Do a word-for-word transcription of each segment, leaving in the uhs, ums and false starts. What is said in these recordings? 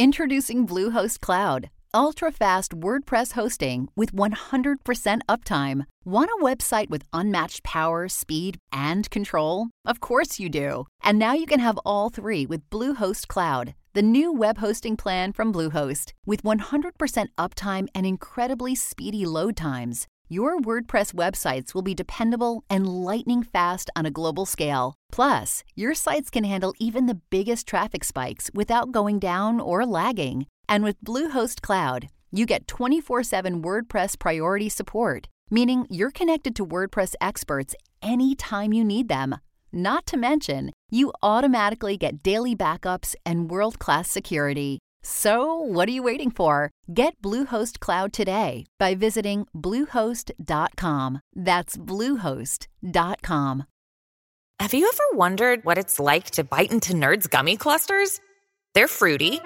Introducing Bluehost Cloud, ultra-fast WordPress hosting with one hundred percent uptime. Want a website with unmatched power, speed, and control? Of course you do. And now you can have all three with Bluehost Cloud, the new web hosting plan from Bluehost. With one hundred percent uptime and incredibly speedy load times, your WordPress websites will be dependable and lightning fast on a global scale. Plus, your sites can handle even the biggest traffic spikes without going down or lagging. And with Bluehost Cloud, you get twenty-four seven WordPress priority support, meaning you're connected to WordPress experts anytime you need them. Not to mention, you automatically get daily backups and world-class security. So, what are you waiting for? Get Bluehost Cloud today by visiting bluehost dot com. That's bluehost dot com. Have you ever wondered what it's like to bite into Nerds gummy clusters? They're fruity.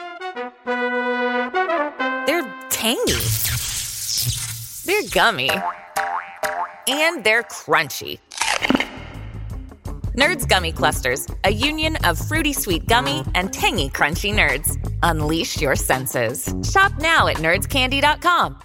They're tangy. They're gummy. And they're crunchy. Nerds Gummy Clusters, a union of fruity sweet gummy and tangy crunchy nerds. Unleash your senses. Shop now at nerds candy dot com.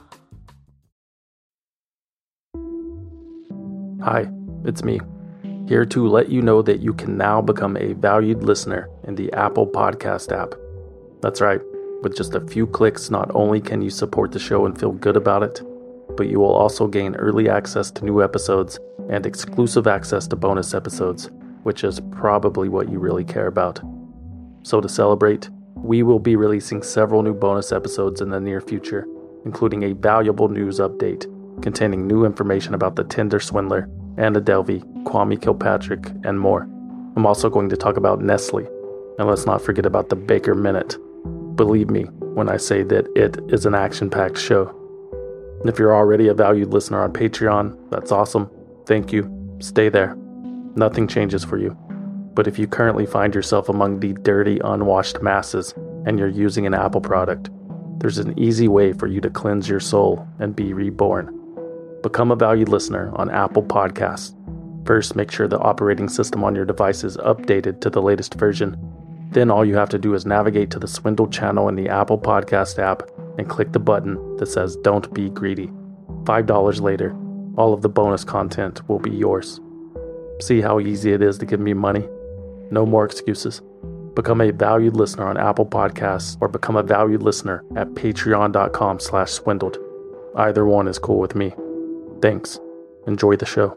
Hi, it's me, here to let you know that you can now become a valued listener in the Apple Podcast app. That's right, with just a few clicks, not only can you support the show and feel good about it, but you will also gain early access to new episodes and exclusive access to bonus episodes, which is probably what you really care about. So to celebrate, we will be releasing several new bonus episodes in the near future, including a valuable news update containing new information about the Tinder swindler, Anna Delvey, Kwame Kilpatrick, and more. I'm also going to talk about Nestle, and let's not forget about the Baker Minute. Believe me when I say that it is an action-packed show. If you're already a valued listener on Patreon, that's awesome. Thank you. Stay there. Nothing changes for you. But if you currently find yourself among the dirty, unwashed masses and you're using an Apple product, there's an easy way for you to cleanse your soul and be reborn. Become a valued listener on Apple Podcasts. First, make sure the operating system on your device is updated to the latest version. Then all you have to do is navigate to the Swindle channel in the Apple Podcast app and click the button that says Don't Be Greedy. Five dollars later, all of the bonus content will be yours. See how easy it is to give me money? No more excuses. Become a valued listener on Apple Podcasts or become a valued listener at patreon.com slash swindled. Either one is cool with me. Thanks. Enjoy the show.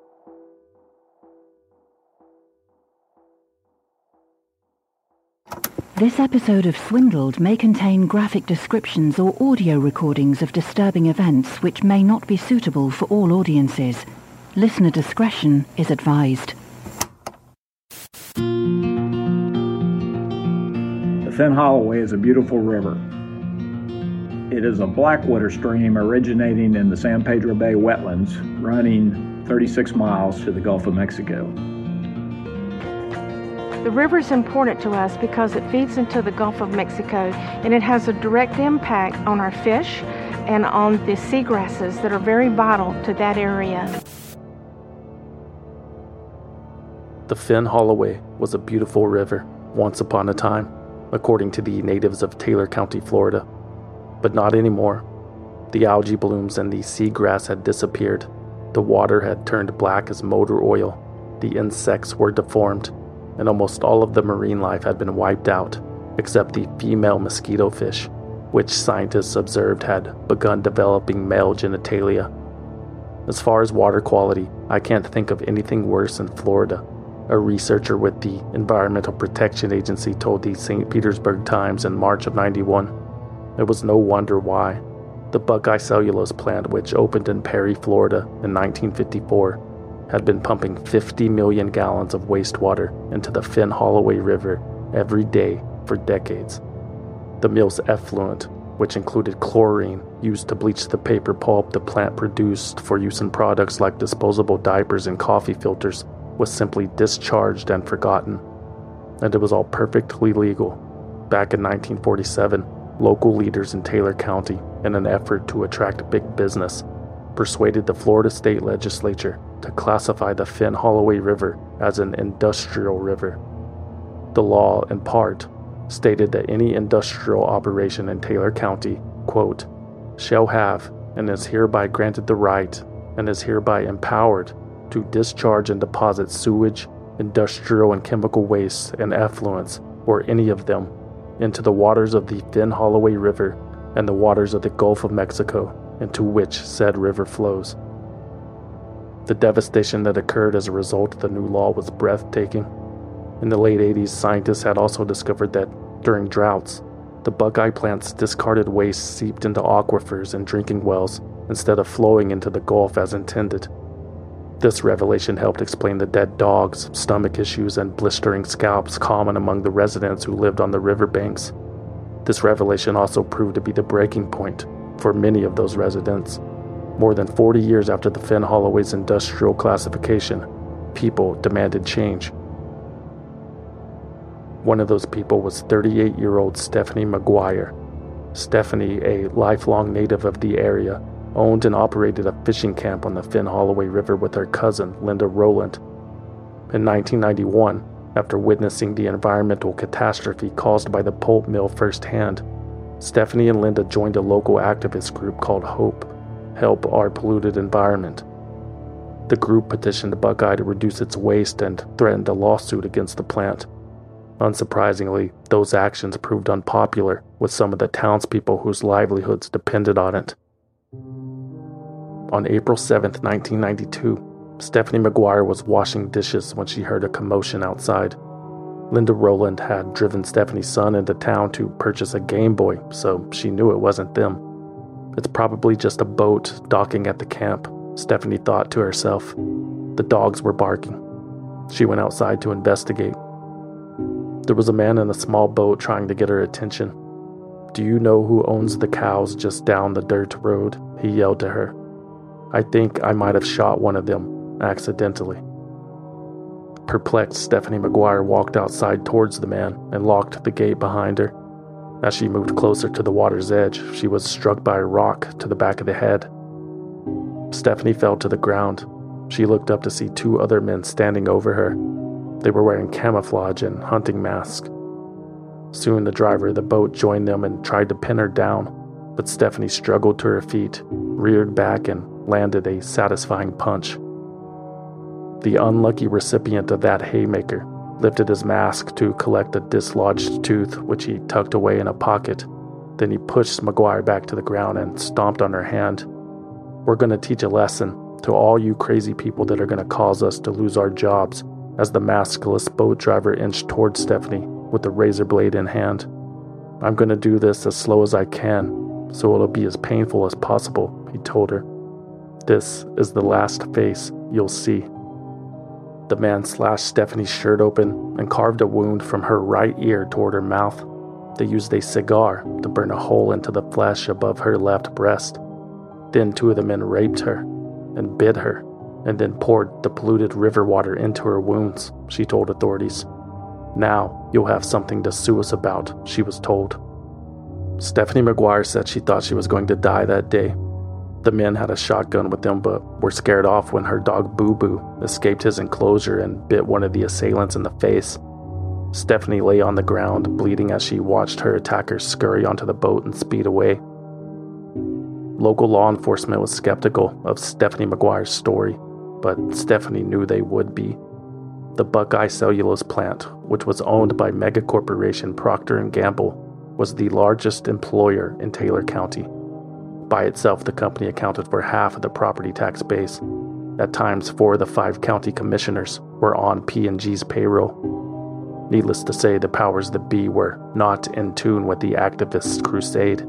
This episode of Swindled may contain graphic descriptions or audio recordings of disturbing events which may not be suitable for all audiences. Listener discretion is advised. The Thin Holloway is a beautiful river. It is a blackwater stream originating in the San Pedro Bay wetlands, running thirty-six miles to the Gulf of Mexico. The river is important to us because it feeds into the Gulf of Mexico, and it has a direct impact on our fish and on the seagrasses that are very vital to that area. The Thin Holloway was a beautiful river once upon a time, according to the natives of Taylor County, Florida. But not anymore. The algae blooms and the seagrass had disappeared. The water had turned black as motor oil. The insects were deformed, and almost all of the marine life had been wiped out, except the female mosquito fish, which scientists observed had begun developing male genitalia. As far as water quality, I can't think of anything worse in Florida. A researcher with the Environmental Protection Agency told the Saint Petersburg Times in March of ninety-one. It was no wonder why. The Buckeye Cellulose plant, which opened in Perry, Florida in nineteen fifty-four, had been pumping fifty million gallons of wastewater into the Thin Holloway River every day for decades. The mill's effluent, which included chlorine used to bleach the paper pulp the plant produced for use in products like disposable diapers and coffee filters, was simply discharged and forgotten. And it was all perfectly legal. Back in nineteen forty-seven, local leaders in Taylor County, in an effort to attract big business, persuaded the Florida State Legislature to classify the Thin Holloway River as an industrial river. The law, in part, stated that any industrial operation in Taylor County, quote, shall have and is hereby granted the right and is hereby empowered to discharge and deposit sewage, industrial and chemical wastes and effluents, or any of them, into the waters of the Finn Holloway River and the waters of the Gulf of Mexico, into which said river flows. The devastation that occurred as a result of the new law was breathtaking. In the late eighties, scientists had also discovered that during droughts, the Buckeye plant's discarded waste seeped into aquifers and drinking wells instead of flowing into the Gulf as intended. This revelation helped explain the dead dogs, stomach issues, and blistering scalps common among the residents who lived on the riverbanks. This revelation also proved to be the breaking point for many of those residents. More than forty years after the Finn Holloway's industrial classification, people demanded change. One of those people was thirty-eight-year-old Stephanie McGuire. Stephanie, a lifelong native of the area, owned and operated a fishing camp on the Finn Holloway River with her cousin, Linda Rowland. In nineteen ninety-one, after witnessing the environmental catastrophe caused by the pulp mill firsthand, Stephanie and Linda joined a local activist group called HOPE, Help Our Polluted Environment. The group petitioned Buckeye to reduce its waste and threatened a lawsuit against the plant. Unsurprisingly, those actions proved unpopular with some of the townspeople whose livelihoods depended on it. On April seventh, nineteen ninety-two, Stephanie McGuire was washing dishes when she heard a commotion outside. Linda Rowland had driven Stephanie's son into town to purchase a Game Boy, so she knew it wasn't them. It's probably just a boat docking at the camp, Stephanie thought to herself. The dogs were barking. She went outside to investigate. There was a man in a small boat trying to get her attention. "Do you know who owns the cows just down the dirt road?" he yelled to her. "I think I might have shot one of them, accidentally." Perplexed, Stephanie McGuire walked outside towards the man and locked the gate behind her. As she moved closer to the water's edge, she was struck by a rock to the back of the head. Stephanie fell to the ground. She looked up to see two other men standing over her. They were wearing camouflage and hunting masks. Soon the driver of the boat joined them and tried to pin her down, but Stephanie struggled to her feet, reared back, and landed a satisfying punch. The unlucky recipient of that haymaker lifted his mask to collect a dislodged tooth, which he tucked away in a pocket. Then he pushed McGuire back to the ground and stomped on her hand. "We're going to teach a lesson to all you crazy people that are going to cause us to lose our jobs," as the maskless boat driver inched towards Stephanie with the razor blade in hand. "I'm going to do this as slow as I can, so it'll be as painful as possible," he told her. "This is the last face you'll see." The man slashed Stephanie's shirt open and carved a wound from her right ear toward her mouth. They used a cigar to burn a hole into the flesh above her left breast. Then two of the men raped her and bit her, and then poured the polluted river water into her wounds, she told authorities. "Now you'll have something to sue us about," she was told. Stephanie McGuire said she thought she was going to die that day. The men had a shotgun with them, but were scared off when her dog Boo Boo escaped his enclosure and bit one of the assailants in the face. Stephanie lay on the ground, bleeding as she watched her attackers scurry onto the boat and speed away. Local law enforcement was skeptical of Stephanie McGuire's story, but Stephanie knew they would be. The Buckeye Cellulose plant, which was owned by megacorporation Procter and Gamble, was the largest employer in Taylor County. By itself, the company accounted for half of the property tax base. At times, four of the five county commissioners were on P and G's payroll. Needless to say, the powers that be were not in tune with the activists' crusade.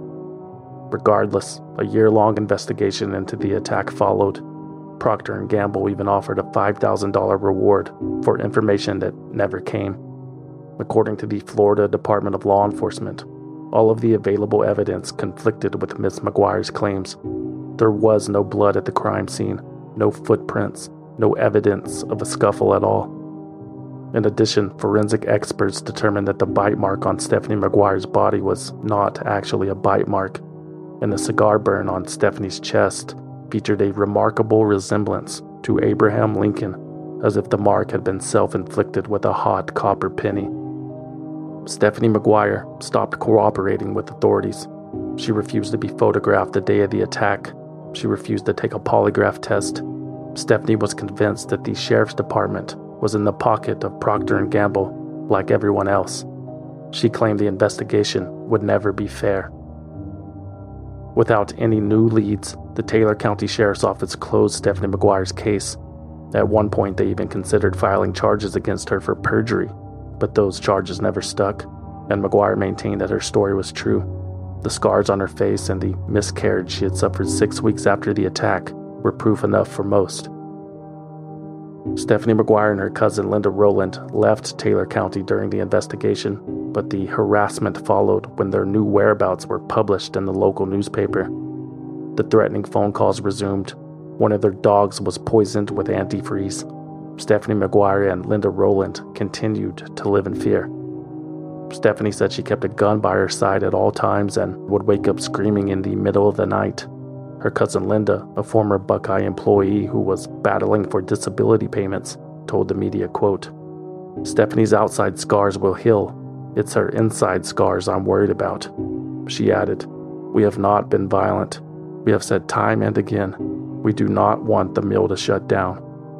Regardless, a year-long investigation into the attack followed. Procter and Gamble even offered a five thousand dollars reward for information that never came. According to the Florida Department of Law Enforcement, all of the available evidence conflicted with Miss McGuire's claims. There was no blood at the crime scene, no footprints, no evidence of a scuffle at all. In addition, forensic experts determined that the bite mark on Stephanie McGuire's body was not actually a bite mark, and the cigar burn on Stephanie's chest featured a remarkable resemblance to Abraham Lincoln, as if the mark had been self-inflicted with a hot copper penny. Stephanie McGuire stopped cooperating with authorities. She refused to be photographed the day of the attack. She refused to take a polygraph test. Stephanie was convinced that the sheriff's department was in the pocket of Procter and Gamble, like everyone else. She claimed the investigation would never be fair. Without any new leads, the Taylor County Sheriff's Office closed Stephanie McGuire's case. At one point, they even considered filing charges against her for perjury, but those charges never stuck, and McGuire maintained that her story was true. The scars on her face and the miscarriage she had suffered six weeks after the attack were proof enough for most. Stephanie McGuire and her cousin Linda Rowland left Taylor County during the investigation, but the harassment followed when their new whereabouts were published in the local newspaper. The threatening phone calls resumed. One of their dogs was poisoned with antifreeze. Stephanie McGuire and Linda Rowland continued to live in fear. Stephanie said she kept a gun by her side at all times and would wake up screaming in the middle of the night. Her cousin Linda, a former Buckeye employee who was battling for disability payments, told the media, quote, "Stephanie's outside scars will heal. It's her inside scars I'm worried about." She added, "We have not been violent. We have said time and again, we do not want the mill to shut down."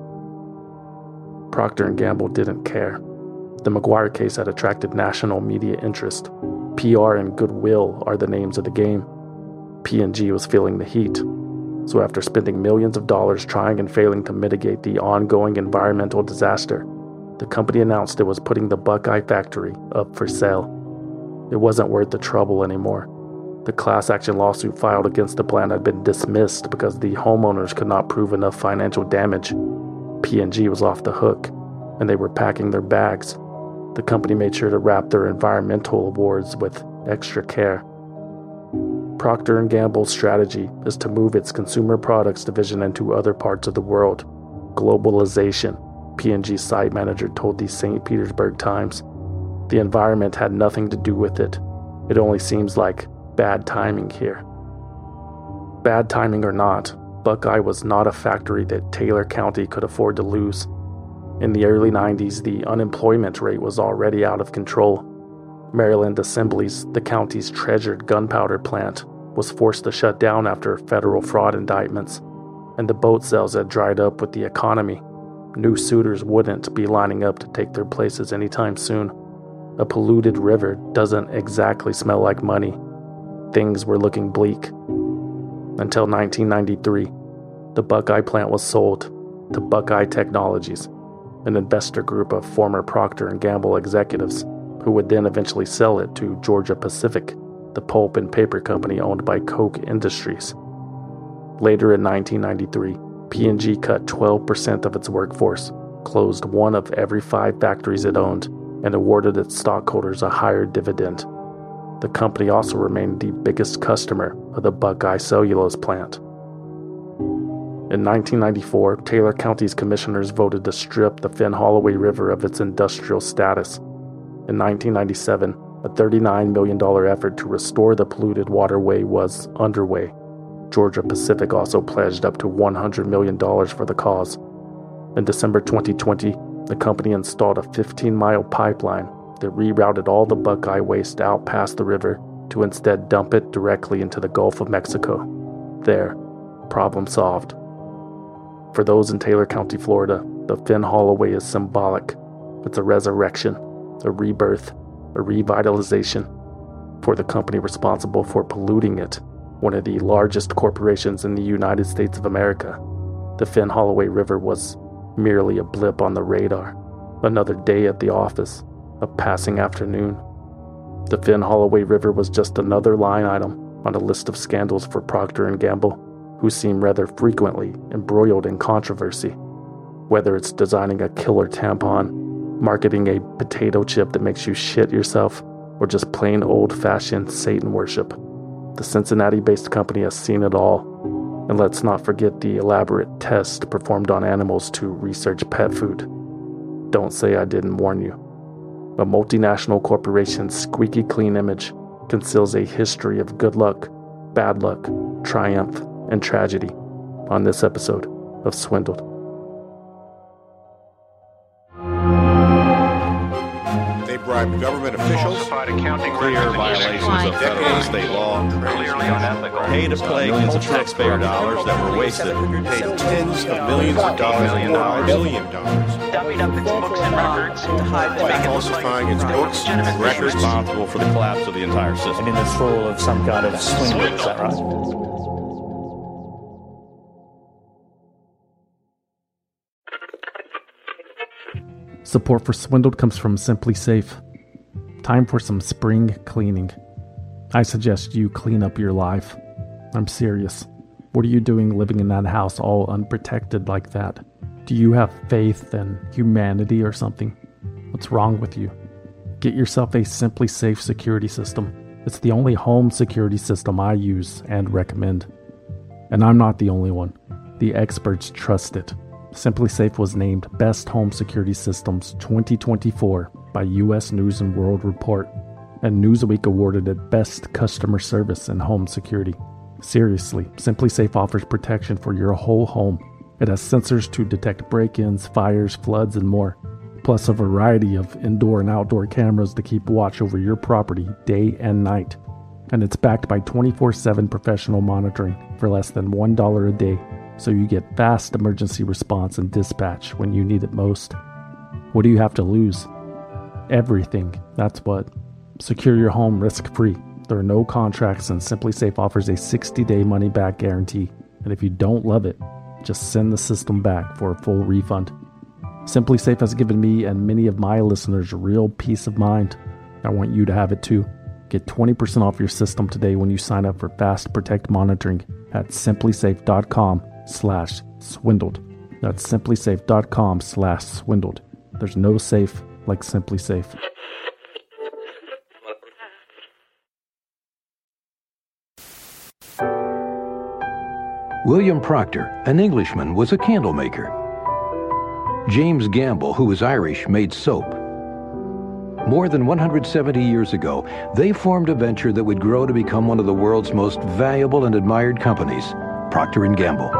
Procter and Gamble didn't care. The McGuire case had attracted national media interest. P R and goodwill are the names of the game. P and G was feeling the heat. So after spending millions of dollars trying and failing to mitigate the ongoing environmental disaster, the company announced it was putting the Buckeye factory up for sale. It wasn't worth the trouble anymore. The class action lawsuit filed against the plant had been dismissed because the homeowners could not prove enough financial damage. P and G was off the hook, and they were packing their bags. The company made sure to wrap their environmental awards with extra care. Procter and Gamble's strategy is to move its consumer products division into other parts of the world. Globalization, P and G's site manager told the Saint Petersburg Times. The environment had nothing to do with it. It only seems like bad timing here. Bad timing or not, Buckeye was not a factory that Taylor County could afford to lose. In the early nineties, the unemployment rate was already out of control. Maryland Assemblies, the county's treasured gunpowder plant, was forced to shut down after federal fraud indictments, and the boat sales had dried up with the economy. New suitors wouldn't be lining up to take their places anytime soon. A polluted river doesn't exactly smell like money. Things were looking bleak. Until nineteen ninety-three, the Buckeye plant was sold to Buckeye Technologies, an investor group of former Procter and Gamble executives who would then eventually sell it to Georgia Pacific, the pulp and paper company owned by Koch Industries. Later in nineteen ninety-three, P and G cut twelve percent of its workforce, closed one of every five factories it owned, and awarded its stockholders a higher dividend. The company also remained the biggest customer of the Buckeye cellulose plant. In nineteen ninety-four, Taylor County's commissioners voted to strip the Finn Holloway River of its industrial status. In nineteen ninety-seven, a thirty-nine million dollars effort to restore the polluted waterway was underway. Georgia Pacific also pledged up to one hundred million dollars for the cause. In December twenty twenty, the company installed a fifteen-mile pipeline that rerouted all the Buckeye waste out past the river to instead dump it directly into the Gulf of Mexico. There, problem solved. For those in Taylor County, Florida, the Finn Holloway is symbolic. It's a resurrection, a rebirth, a revitalization for the company responsible for polluting it, one of the largest corporations in the United States of America. The Finn Holloway River was merely a blip on the radar, another day at the office, a passing afternoon. The Finn Holloway River was just another line item on a list of scandals for Procter and Gamble, who seem rather frequently embroiled in controversy. Whether it's designing a killer tampon, marketing a potato chip that makes you shit yourself, or just plain old-fashioned Satan worship, the Cincinnati-based company has seen it all. And let's not forget the elaborate tests performed on animals to research pet food. Don't say I didn't warn you. A multinational corporation's squeaky clean image conceals a history of good luck, bad luck, triumph, and tragedy on this episode of Swindled. They bribed government government officials, clear violations of federal and state law, pay to play millions of taxpayer dollars that were wasted, paid tens of millions of dollars, million dollars, billion dollars, dummied up its books and records to hide the by falsifying its books and records, responsible for the collapse of the entire system. And in this role of some kind of swindler, is that right? Support for Swindled comes from Simply Safe. Time for some spring cleaning. I suggest you clean up your life. I'm serious. What are you doing living in that house all unprotected like that? Do you have faith in humanity or something? What's wrong with you? Get yourself a Simply Safe security system. It's the only home security system I use and recommend. And I'm not the only one. The experts trust it. Simply Safe was named Best Home Security Systems twenty twenty-four by U S News and World Report, and Newsweek awarded it Best Customer Service in Home Security. Seriously, Simply Safe offers protection for your whole home. It has sensors to detect break-ins, fires, floods, and more, plus a variety of indoor and outdoor cameras to keep watch over your property day and night. And it's backed by twenty-four seven professional monitoring for less than one dollar a day. So you get fast emergency response and dispatch when you need it most. What do you have to lose? Everything, that's what. Secure your home risk-free. There are no contracts, and Simply Safe offers a sixty-day money-back guarantee. And if you don't love it, just send the system back for a full refund. Simply Safe has given me and many of my listeners real peace of mind. I want you to have it too. Get twenty percent off your system today when you sign up for Fast Protect monitoring at simply safe dot com slash swindled. That's simply safe dot com slash swindled. There's no safe like Simply Safe. William Proctor, an Englishman, was a candle maker. James Gamble, who was Irish, made soap. More than one hundred seventy years ago, they formed a venture that would grow to become one of the world's most valuable and admired companies, Procter and Gamble.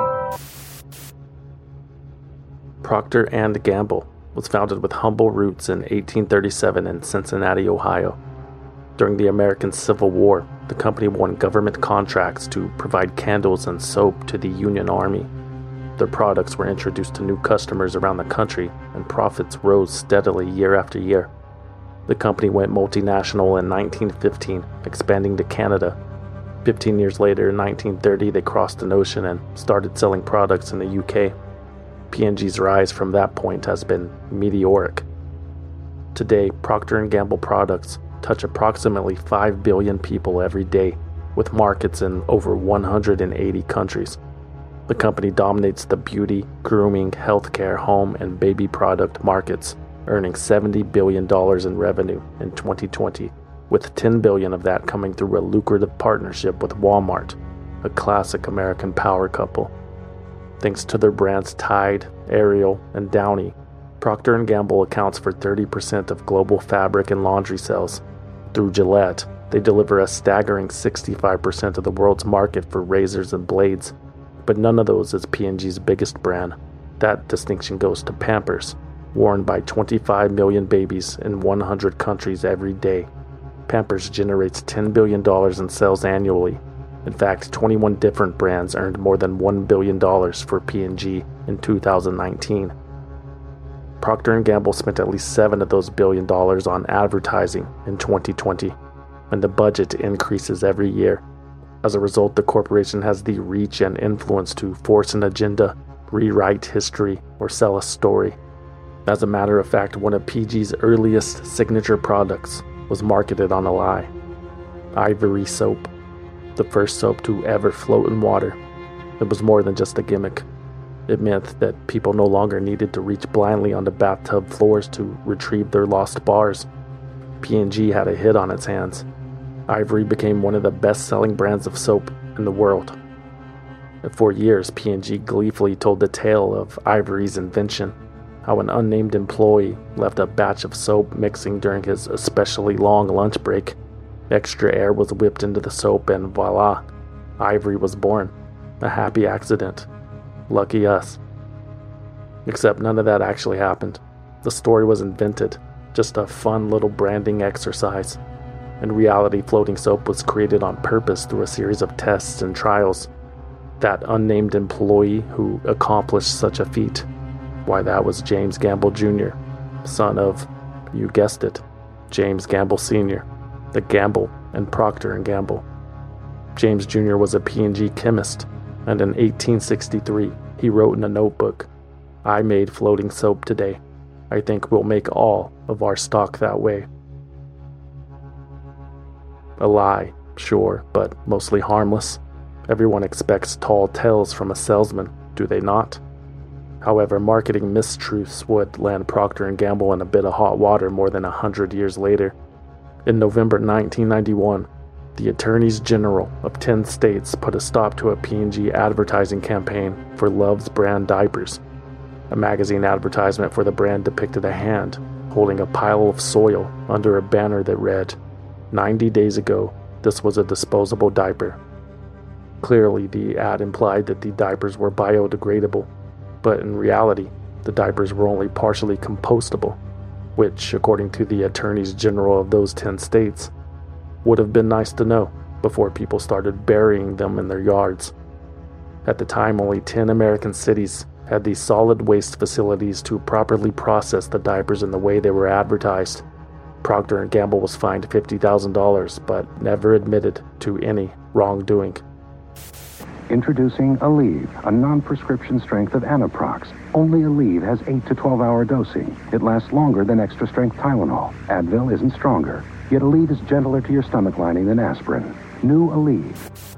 Procter and Gamble was founded with humble roots in eighteen thirty-seven in Cincinnati, Ohio. During the American Civil War, the company won government contracts to provide candles and soap to the Union Army. Their products were introduced to new customers around the country, and profits rose steadily year after year. The company went multinational in nineteen fifteen, expanding to Canada. Fifteen years later, in nineteen thirty, they crossed an ocean and started selling products in the U K. P and G's rise from that point has been meteoric. Today, Procter and Gamble products touch approximately five billion people every day, with markets in over one hundred eighty countries. The company dominates the beauty, grooming, healthcare, home, and baby product markets, earning seventy billion dollars in revenue in twenty twenty, with ten billion dollars of that coming through a lucrative partnership with Walmart, a classic American power couple. Thanks to their brands Tide, Ariel, and Downy, Procter and Gamble accounts for thirty percent of global fabric and laundry sales. Through Gillette, they deliver a staggering sixty-five percent of the world's market for razors and blades. But none of those is P and G's biggest brand. That distinction goes to Pampers, worn by twenty-five million babies in one hundred countries every day. Pampers generates ten billion dollars in sales annually. In fact, twenty-one different brands earned more than one billion dollars for P and G in two thousand nineteen. Procter and Gamble spent at least seven of those billion dollars on advertising in twenty twenty, and the budget increases every year. As a result, the corporation has the reach and influence to force an agenda, rewrite history, or sell a story. As a matter of fact, one of P and G's earliest signature products was marketed on a lie. Ivory soap, the first soap to ever float in water. It was more than just a gimmick. It meant that people no longer needed to reach blindly onto bathtub floors to retrieve their lost bars. P and G had a hit on its hands. Ivory became one of the best-selling brands of soap in the world. For years, P and G gleefully told the tale of Ivory's invention, how an unnamed employee left a batch of soap mixing during his especially long lunch break. Extra air was whipped into the soap, and voila, Ivory was born. A happy accident. Lucky us. Except none of that actually happened. The story was invented. just a fun little branding exercise. In reality, floating soap was created on purpose through a series of tests and trials. That unnamed employee who accomplished such a feat, why, that was James Gamble Junior, son of, you guessed it, James Gamble Senior, the Gamble and Procter and Gamble. James Junior was a P and G chemist, and in eighteen sixty-three, he wrote in a notebook, "I made floating soap today. I think we'll make all of our stock that way." A lie, sure, but mostly harmless. Everyone expects tall tales from a salesman, do they not? However, marketing mistruths would land Procter and Gamble in a bit of hot water more than a hundred years later. In November nineteen ninety-one, the attorneys general of ten states put a stop to a P and G advertising campaign for Love's brand diapers. A magazine advertisement for the brand depicted a hand holding a pile of soil under a banner that read, ninety days ago, this was a disposable diaper. Clearly, the ad implied that the diapers were biodegradable, but in reality, the diapers were only partially compostable, which, according to the attorneys general of those ten states, would have been nice to know before people started burying them in their yards. At the time, only ten American cities had these solid waste facilities to properly process the diapers in the way they were advertised. Procter and Gamble was fined fifty thousand dollars, but never admitted to any wrongdoing. Introducing Aleve, a non-prescription strength of Anaprox. Only Aleve has eight to twelve hour dosing. It lasts longer than extra-strength Tylenol. Advil isn't stronger, yet Aleve is gentler to your stomach lining than aspirin. New Aleve.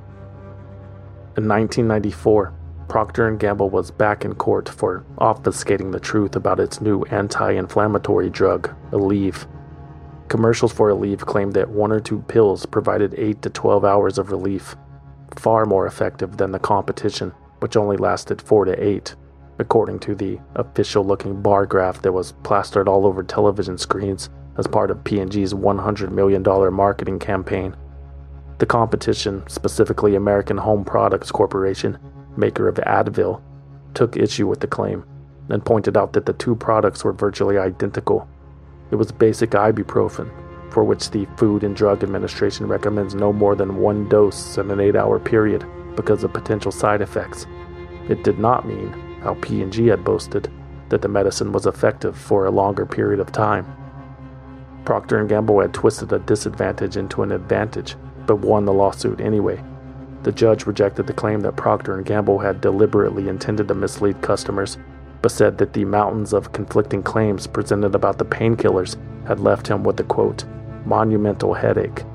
In nineteen ninety-four, Procter and Gamble was back in court for obfuscating the truth about its new anti-inflammatory drug, Aleve. Commercials for Aleve claimed that one or two pills provided eight to twelve hours of relief, far more effective than the competition, which only lasted four to eight, according to the official-looking bar graph that was plastered all over television screens as part of P and G's one hundred million dollars marketing campaign. The competition, specifically American Home Products Corporation, maker of Advil, took issue with the claim and pointed out that the two products were virtually identical. It was basic ibuprofen, for which the Food and Drug Administration recommends no more than one dose in an eight-hour period because of potential side effects. It did not mean, how P and G had boasted, that the medicine was effective for a longer period of time. Procter and Gamble had twisted a disadvantage into an advantage, but won the lawsuit anyway. The judge rejected the claim that Procter and Gamble had deliberately intended to mislead customers, but said that the mountains of conflicting claims presented about the painkillers had left him with a, quote, monumental headache.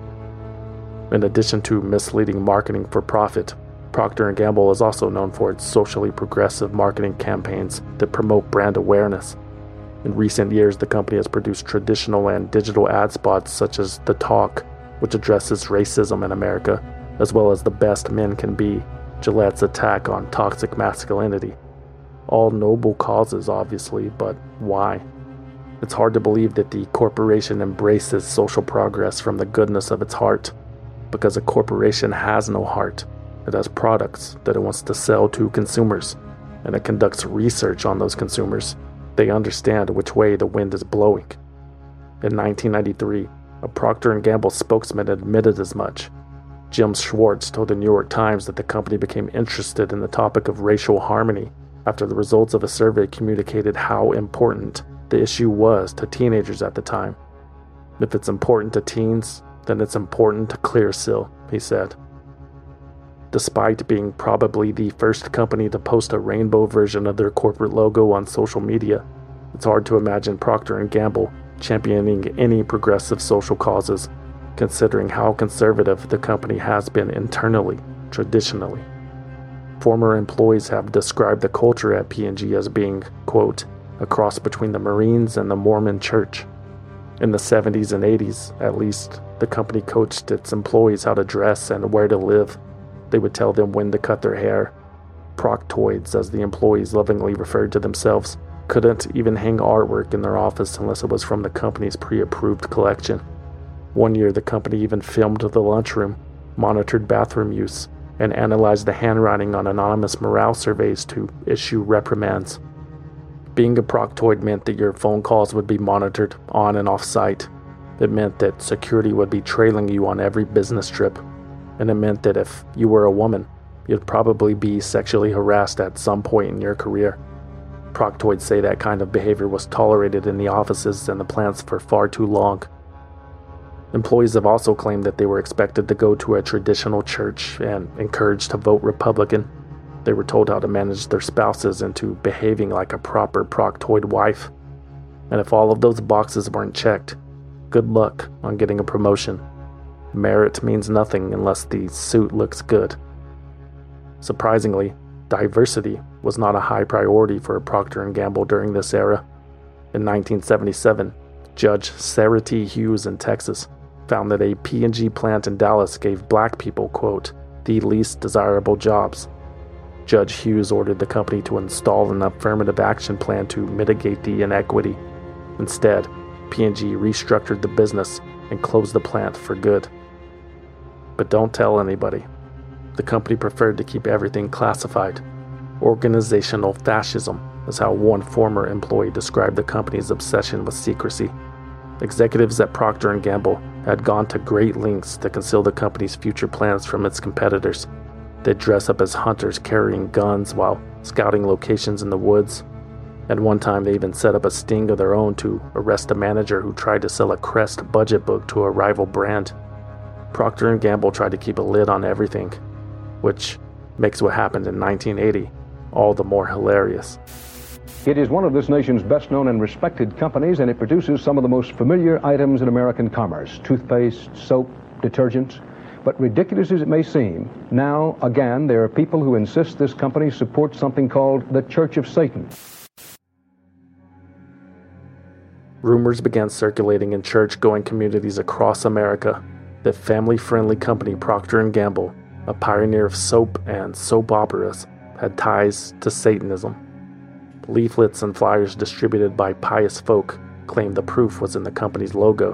In addition to misleading marketing for profit, Procter and Gamble is also known for its socially progressive marketing campaigns that promote brand awareness. In recent years, the company has produced traditional and digital ad spots such as The Talk, which addresses racism in America, as well as The Best Men Can Be, Gillette's attack on toxic masculinity. All noble causes, obviously, but why? It's hard to believe that the corporation embraces social progress from the goodness of its heart, because a corporation has no heart. It has products that it wants to sell to consumers, and it conducts research on those consumers. They understand which way the wind is blowing. In nineteen ninety-three, a Procter and Gamble spokesman admitted as much. Jim Schwartz told the New York Times that the company became interested in the topic of racial harmony after the results of a survey communicated how important the issue was to teenagers at the time. If it's important to teens, then it's important to Clearasil, he said. Despite being probably the first company to post a rainbow version of their corporate logo on social media, it's hard to imagine Procter and Gamble championing any progressive social causes, considering how conservative the company has been internally, traditionally. Former employees have described the culture at P and G as being, quote, a cross between the Marines and the Mormon Church. In the seventies and eighties, at least, the company coached its employees how to dress and where to live. They would tell them when to cut their hair. Proctoids, as the employees lovingly referred to themselves, couldn't even hang artwork in their office unless it was from the company's pre-approved collection. One year, the company even filmed the lunchroom, monitored bathroom use, and analyzed the handwriting on anonymous morale surveys to issue reprimands. Being a Proctoid meant that your phone calls would be monitored on and off site. It meant that security would be trailing you on every business trip. And it meant that if you were a woman, you'd probably be sexually harassed at some point in your career. Proctoids say that kind of behavior was tolerated in the offices and the plants for far too long. Employees have also claimed that they were expected to go to a traditional church and encouraged to vote Republican. They were told how to manage their spouses into behaving like a proper Proctoid wife. And if all of those boxes weren't checked, good luck on getting a promotion. Merit means nothing unless the suit looks good. Surprisingly, diversity was not a high priority for Procter and Gamble during this era. In nineteen seventy-seven, Judge Sarah T. Hughes in Texas found that a P and G plant in Dallas gave black people, quote, the least desirable jobs. Judge Hughes ordered the company to install an affirmative action plan to mitigate the inequity. Instead, P and G restructured the business and closed the plant for good. But don't tell anybody. The company preferred to keep everything classified. Organizational fascism is how one former employee described the company's obsession with secrecy. Executives at Procter and Gamble had gone to great lengths to conceal the company's future plans from its competitors. They'd dress up as hunters carrying guns while scouting locations in the woods. At one time, they even set up a sting of their own to arrest a manager who tried to sell a Crest budget book to a rival brand. Procter and Gamble tried to keep a lid on everything, which makes what happened in nineteen eighty all the more hilarious. It is one of this nation's best-known and respected companies, and it produces some of the most familiar items in American commerce: toothpaste, soap, detergents. But ridiculous as it may seem, now, again, there are people who insist this company supports something called the Church of Satan. Rumors began circulating in church-going communities across America that family-friendly company Procter and Gamble, a pioneer of soap and soap operas, had ties to Satanism. Leaflets and flyers distributed by pious folk claimed the proof was in the company's logo.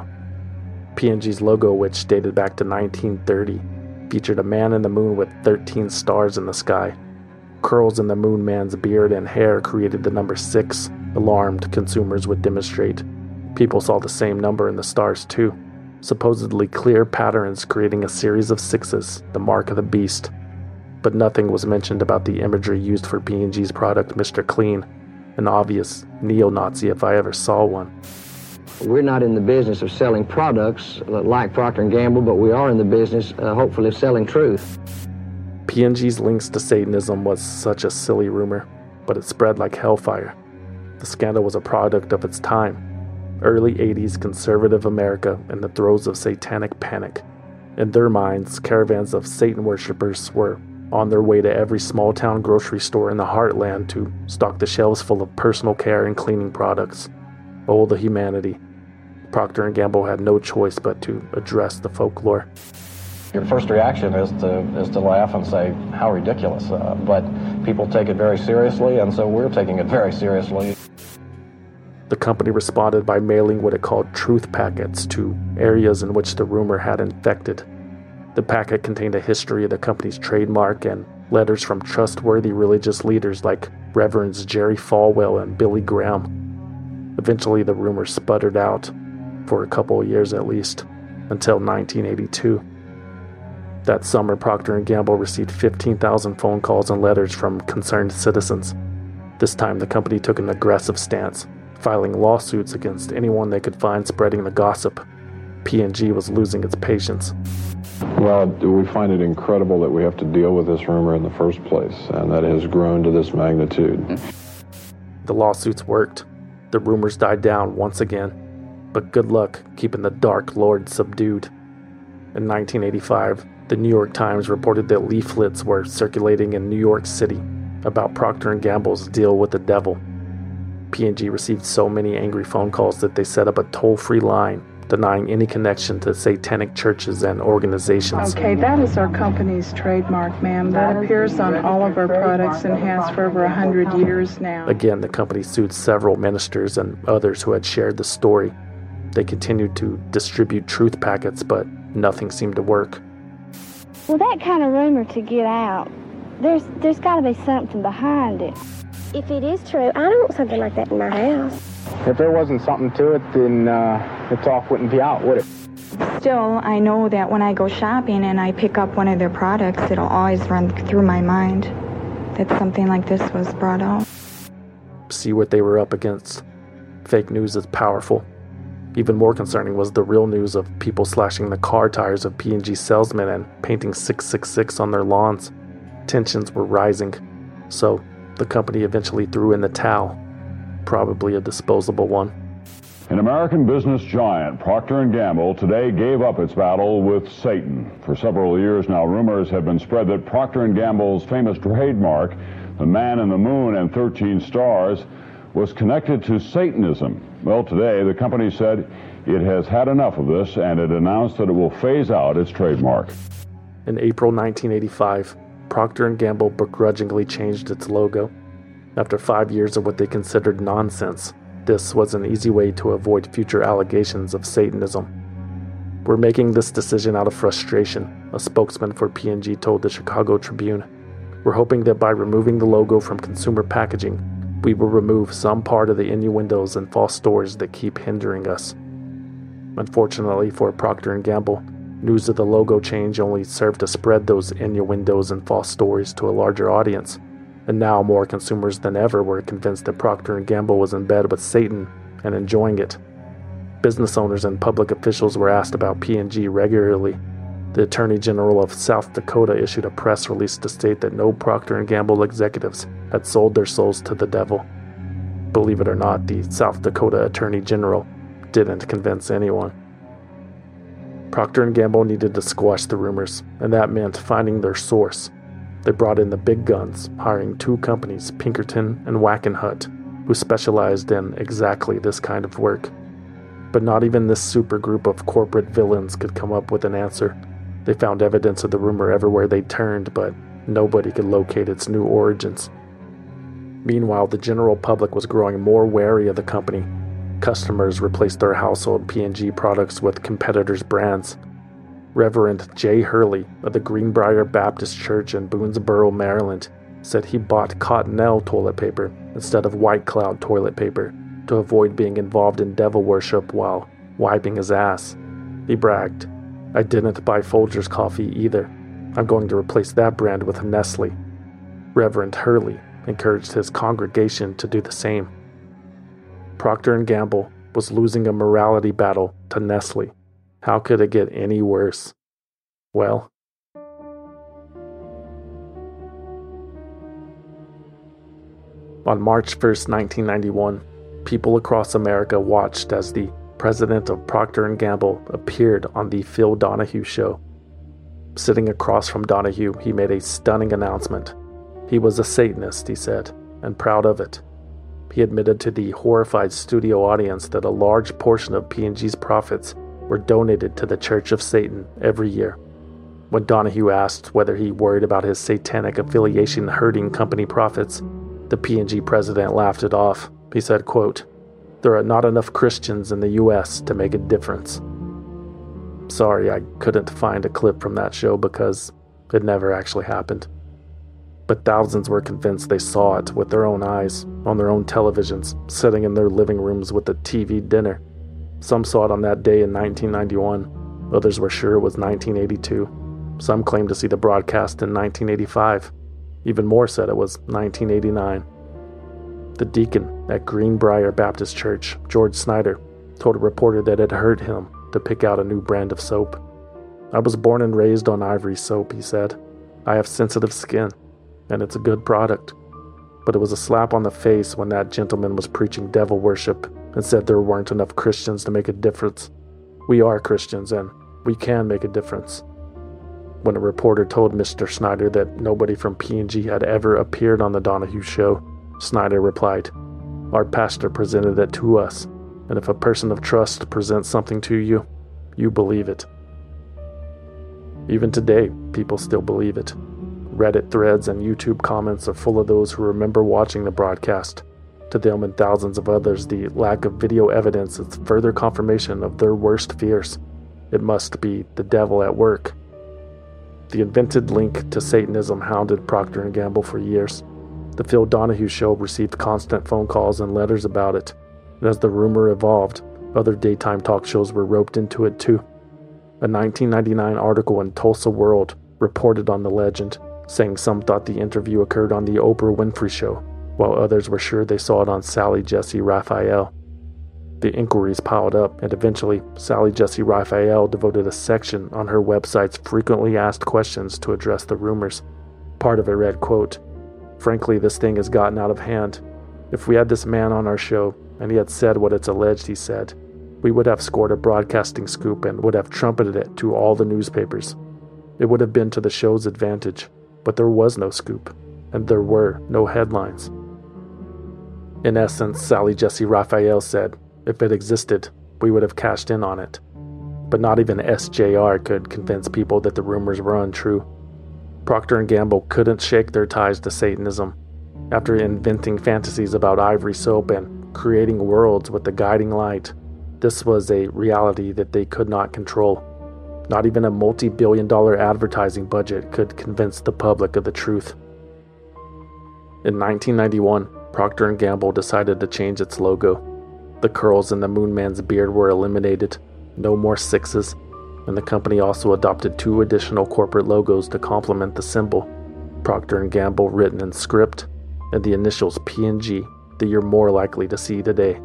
P and G's logo, which dated back to nineteen thirty, featured a man in the moon with thirteen stars in the sky. Curls in the moon man's beard and hair created the number six, alarmed consumers would demonstrate. People saw the same number in the stars too, supposedly clear patterns creating a series of sixes, the mark of the beast. But nothing was mentioned about the imagery used for P and G's product, Mister Clean, an obvious neo-Nazi if I ever saw one. We're not in the business of selling products like Procter and Gamble, but we are in the business, uh, hopefully, of selling truth. P and G's links to Satanism was such a silly rumor, but it spread like hellfire. The scandal was a product of its time. Early eighties conservative America in the throes of satanic panic. In their minds, caravans of Satan worshippers were on their way to every small-town grocery store in the heartland to stock the shelves full of personal care and cleaning products. Oh, the humanity. Procter and Gamble had no choice but to address the folklore. Your first reaction is to is to laugh and say, how ridiculous. Uh, but people take it very seriously, and so we're taking it very seriously. The company responded by mailing what it called truth packets to areas in which the rumor had infected. The packet contained a history of the company's trademark and letters from trustworthy religious leaders like Reverends Jerry Falwell and Billy Graham. Eventually, the rumor sputtered out, for a couple of years at least, until nineteen eighty-two. That summer, Procter and Gamble received fifteen thousand phone calls and letters from concerned citizens. This time, the company took an aggressive stance, filing lawsuits against anyone they could find spreading the gossip. P and G was losing its patience. Well, we find it incredible that we have to deal with this rumor in the first place, and that it has grown to this magnitude. The lawsuits worked. The rumors died down once again. But good luck keeping the Dark Lord subdued. In nineteen eighty-five, the New York Times reported that leaflets were circulating in New York City about Procter and Gamble's deal with the devil. P and G received so many angry phone calls that they set up a toll-free line denying any connection to satanic churches and organizations. Okay, that is our company's trademark, ma'am. That appears on all of our products and has for over a hundred years now. Again, the company sued several ministers and others who had shared the story. They continued to distribute truth packets, but nothing seemed to work. Well, that kind of rumor to get out, there's there's got to be something behind it. If it is true, I don't want something like that in my house. If there wasn't something to it, then uh, the talk wouldn't be out, would it? Still, I know that when I go shopping and I pick up one of their products, it'll always run through my mind that something like this was brought out. See what they were up against. Fake news is powerful. Even more concerning was the real news of people slashing the car tires of P and G salesmen and painting six six six on their lawns. Tensions were rising, so the company eventually threw in the towel, probably a disposable one. An American business giant, Procter and Gamble, today gave up its battle with Satan. For several years now, rumors have been spread that Procter and Gamble's famous trademark, the Man in the Moon and thirteen Stars, was connected to Satanism. Well, today the company said it has had enough of this, and it announced that it will phase out its trademark. In April nineteen eighty-five, Procter and Gamble begrudgingly changed its logo. After five years of what they considered nonsense, this was an easy way to avoid future allegations of Satanism. "We're making this decision out of frustration," a spokesman for P and G told the Chicago Tribune. "We're hoping that by removing the logo from consumer packaging, we will remove some part of the innuendos and false stories that keep hindering us." Unfortunately for Procter and Gamble, news of the logo change only served to spread those innuendos and false stories to a larger audience, and now more consumers than ever were convinced that Procter and Gamble was in bed with Satan and enjoying it. Business owners and public officials were asked about P and G regularly. The Attorney General of South Dakota issued a press release to state that no Procter and Gamble executives had sold their souls to the devil. Believe it or not, the South Dakota Attorney General didn't convince anyone. Procter and Gamble needed to squash the rumors, and that meant finding their source. They brought in the big guns, hiring two companies, Pinkerton and Wackenhut, who specialized in exactly this kind of work. But not even this supergroup of corporate villains could come up with an answer. They found evidence of the rumor everywhere they turned, but nobody could locate its new origins. Meanwhile, the general public was growing more wary of the company. Customers replaced their household P and G products with competitors' brands. Reverend Jay Hurley of the Greenbrier Baptist Church in Boonesboro, Maryland, said he bought Cottonelle toilet paper instead of White Cloud toilet paper to avoid being involved in devil worship while wiping his ass. He bragged, "I didn't buy Folgers coffee either. I'm going to replace that brand with Nestle." Reverend Hurley encouraged his congregation to do the same. Procter and Gamble was losing a morality battle to Nestle. How could it get any worse? Well, on March first, nineteen ninety-one, people across America watched as the president of Procter and Gamble appeared on the Phil Donahue Show. Sitting across from Donahue, he made a stunning announcement. He was a Satanist, he said, and proud of it. He admitted to the horrified studio audience that a large portion of P and G's profits were donated to the Church of Satan every year. When Donahue asked whether he worried about his satanic affiliation hurting company profits, the P and G president laughed it off. He said, quote, "There are not enough Christians in the U S to make a difference." Sorry, I couldn't find a clip from that show because it never actually happened. But thousands were convinced they saw it with their own eyes, on their own televisions, sitting in their living rooms with a T V dinner. Some saw it on that day in nineteen ninety-one. Others were sure it was nineteen eighty-two. Some claimed to see the broadcast in nineteen eighty-five. Even more said it was nineteen eighty-nine. The deacon at Greenbrier Baptist Church, George Snyder, told a reporter that it hurt him to pick out a new brand of soap. "I was born and raised on Ivory soap," he said. "I have sensitive skin, and it's a good product." But it was a slap on the face when that gentleman was preaching devil worship and said there weren't enough Christians to make a difference. We are Christians, and we can make a difference. When a reporter told Mister Snyder that nobody from P and G had ever appeared on the Donahue Show, Snyder replied, "Our pastor presented it to us, and if a person of trust presents something to you, you believe it." Even today, people still believe it. Reddit threads and YouTube comments are full of those who remember watching the broadcast. To them and thousands of others, the lack of video evidence is further confirmation of their worst fears. It must be the devil at work. The invented link to Satanism hounded Procter and Gamble for years. The Phil Donahue Show received constant phone calls and letters about it, and as the rumor evolved, other daytime talk shows were roped into it too. A nineteen ninety-nine article in Tulsa World reported on the legend, saying some thought the interview occurred on the Oprah Winfrey Show, while others were sure they saw it on Sally Jessy Raphael. The inquiries piled up, and eventually Sally Jessy Raphael devoted a section on her website's frequently asked questions to address the rumors. Part of it read, quote, "Frankly, this thing has gotten out of hand. If we had this man on our show, and he had said what it's alleged he said, we would have scored a broadcasting scoop and would have trumpeted it to all the newspapers. It would have been to the show's advantage, but there was no scoop, and there were no headlines." In essence, Sally Jessy Raphael said, if it existed, we would have cashed in on it. But not even S J R could convince people that the rumors were untrue. Procter and Gamble couldn't shake their ties to Satanism. After inventing fantasies about ivory soap and creating worlds with the guiding light, this was a reality that they could not control. Not even a multi-billion dollar advertising budget could convince the public of the truth. In nineteen ninety-one, Procter and Gamble decided to change its logo. The curls in the Moon Man's beard were eliminated, no more sixes, and the company also adopted two additional corporate logos to complement the symbol, Procter and Gamble written in script, and the initials P and G that you're more likely to see today.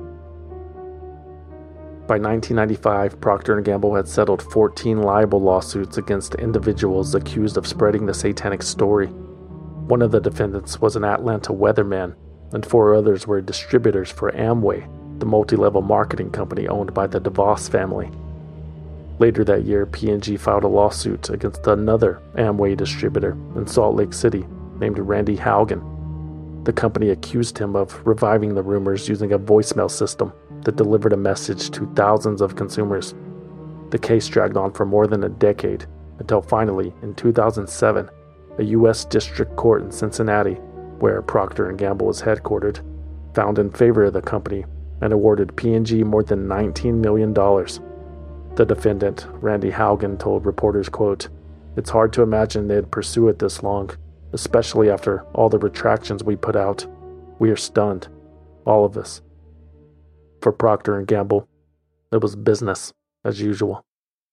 By nineteen ninety-five, Procter and Gamble had settled fourteen libel lawsuits against individuals accused of spreading the satanic story. One of the defendants was an Atlanta weatherman, and four others were distributors for Amway, the multi-level marketing company owned by the DeVos family. Later that year, P and G filed a lawsuit against another Amway distributor in Salt Lake City named Randy Haugen. The company accused him of reviving the rumors using a voicemail system that delivered a message to thousands of consumers. The case dragged on for more than a decade, until finally, in two thousand seven, a U S District Court in Cincinnati, where Procter and Gamble is headquartered, found in favor of the company and awarded P and G more than nineteen million dollars. The defendant, Randy Haugen, told reporters, quote, "It's hard to imagine they'd pursue it this long, especially after all the retractions we put out. We are stunned, all of us." For Procter and Gamble, it was business as usual.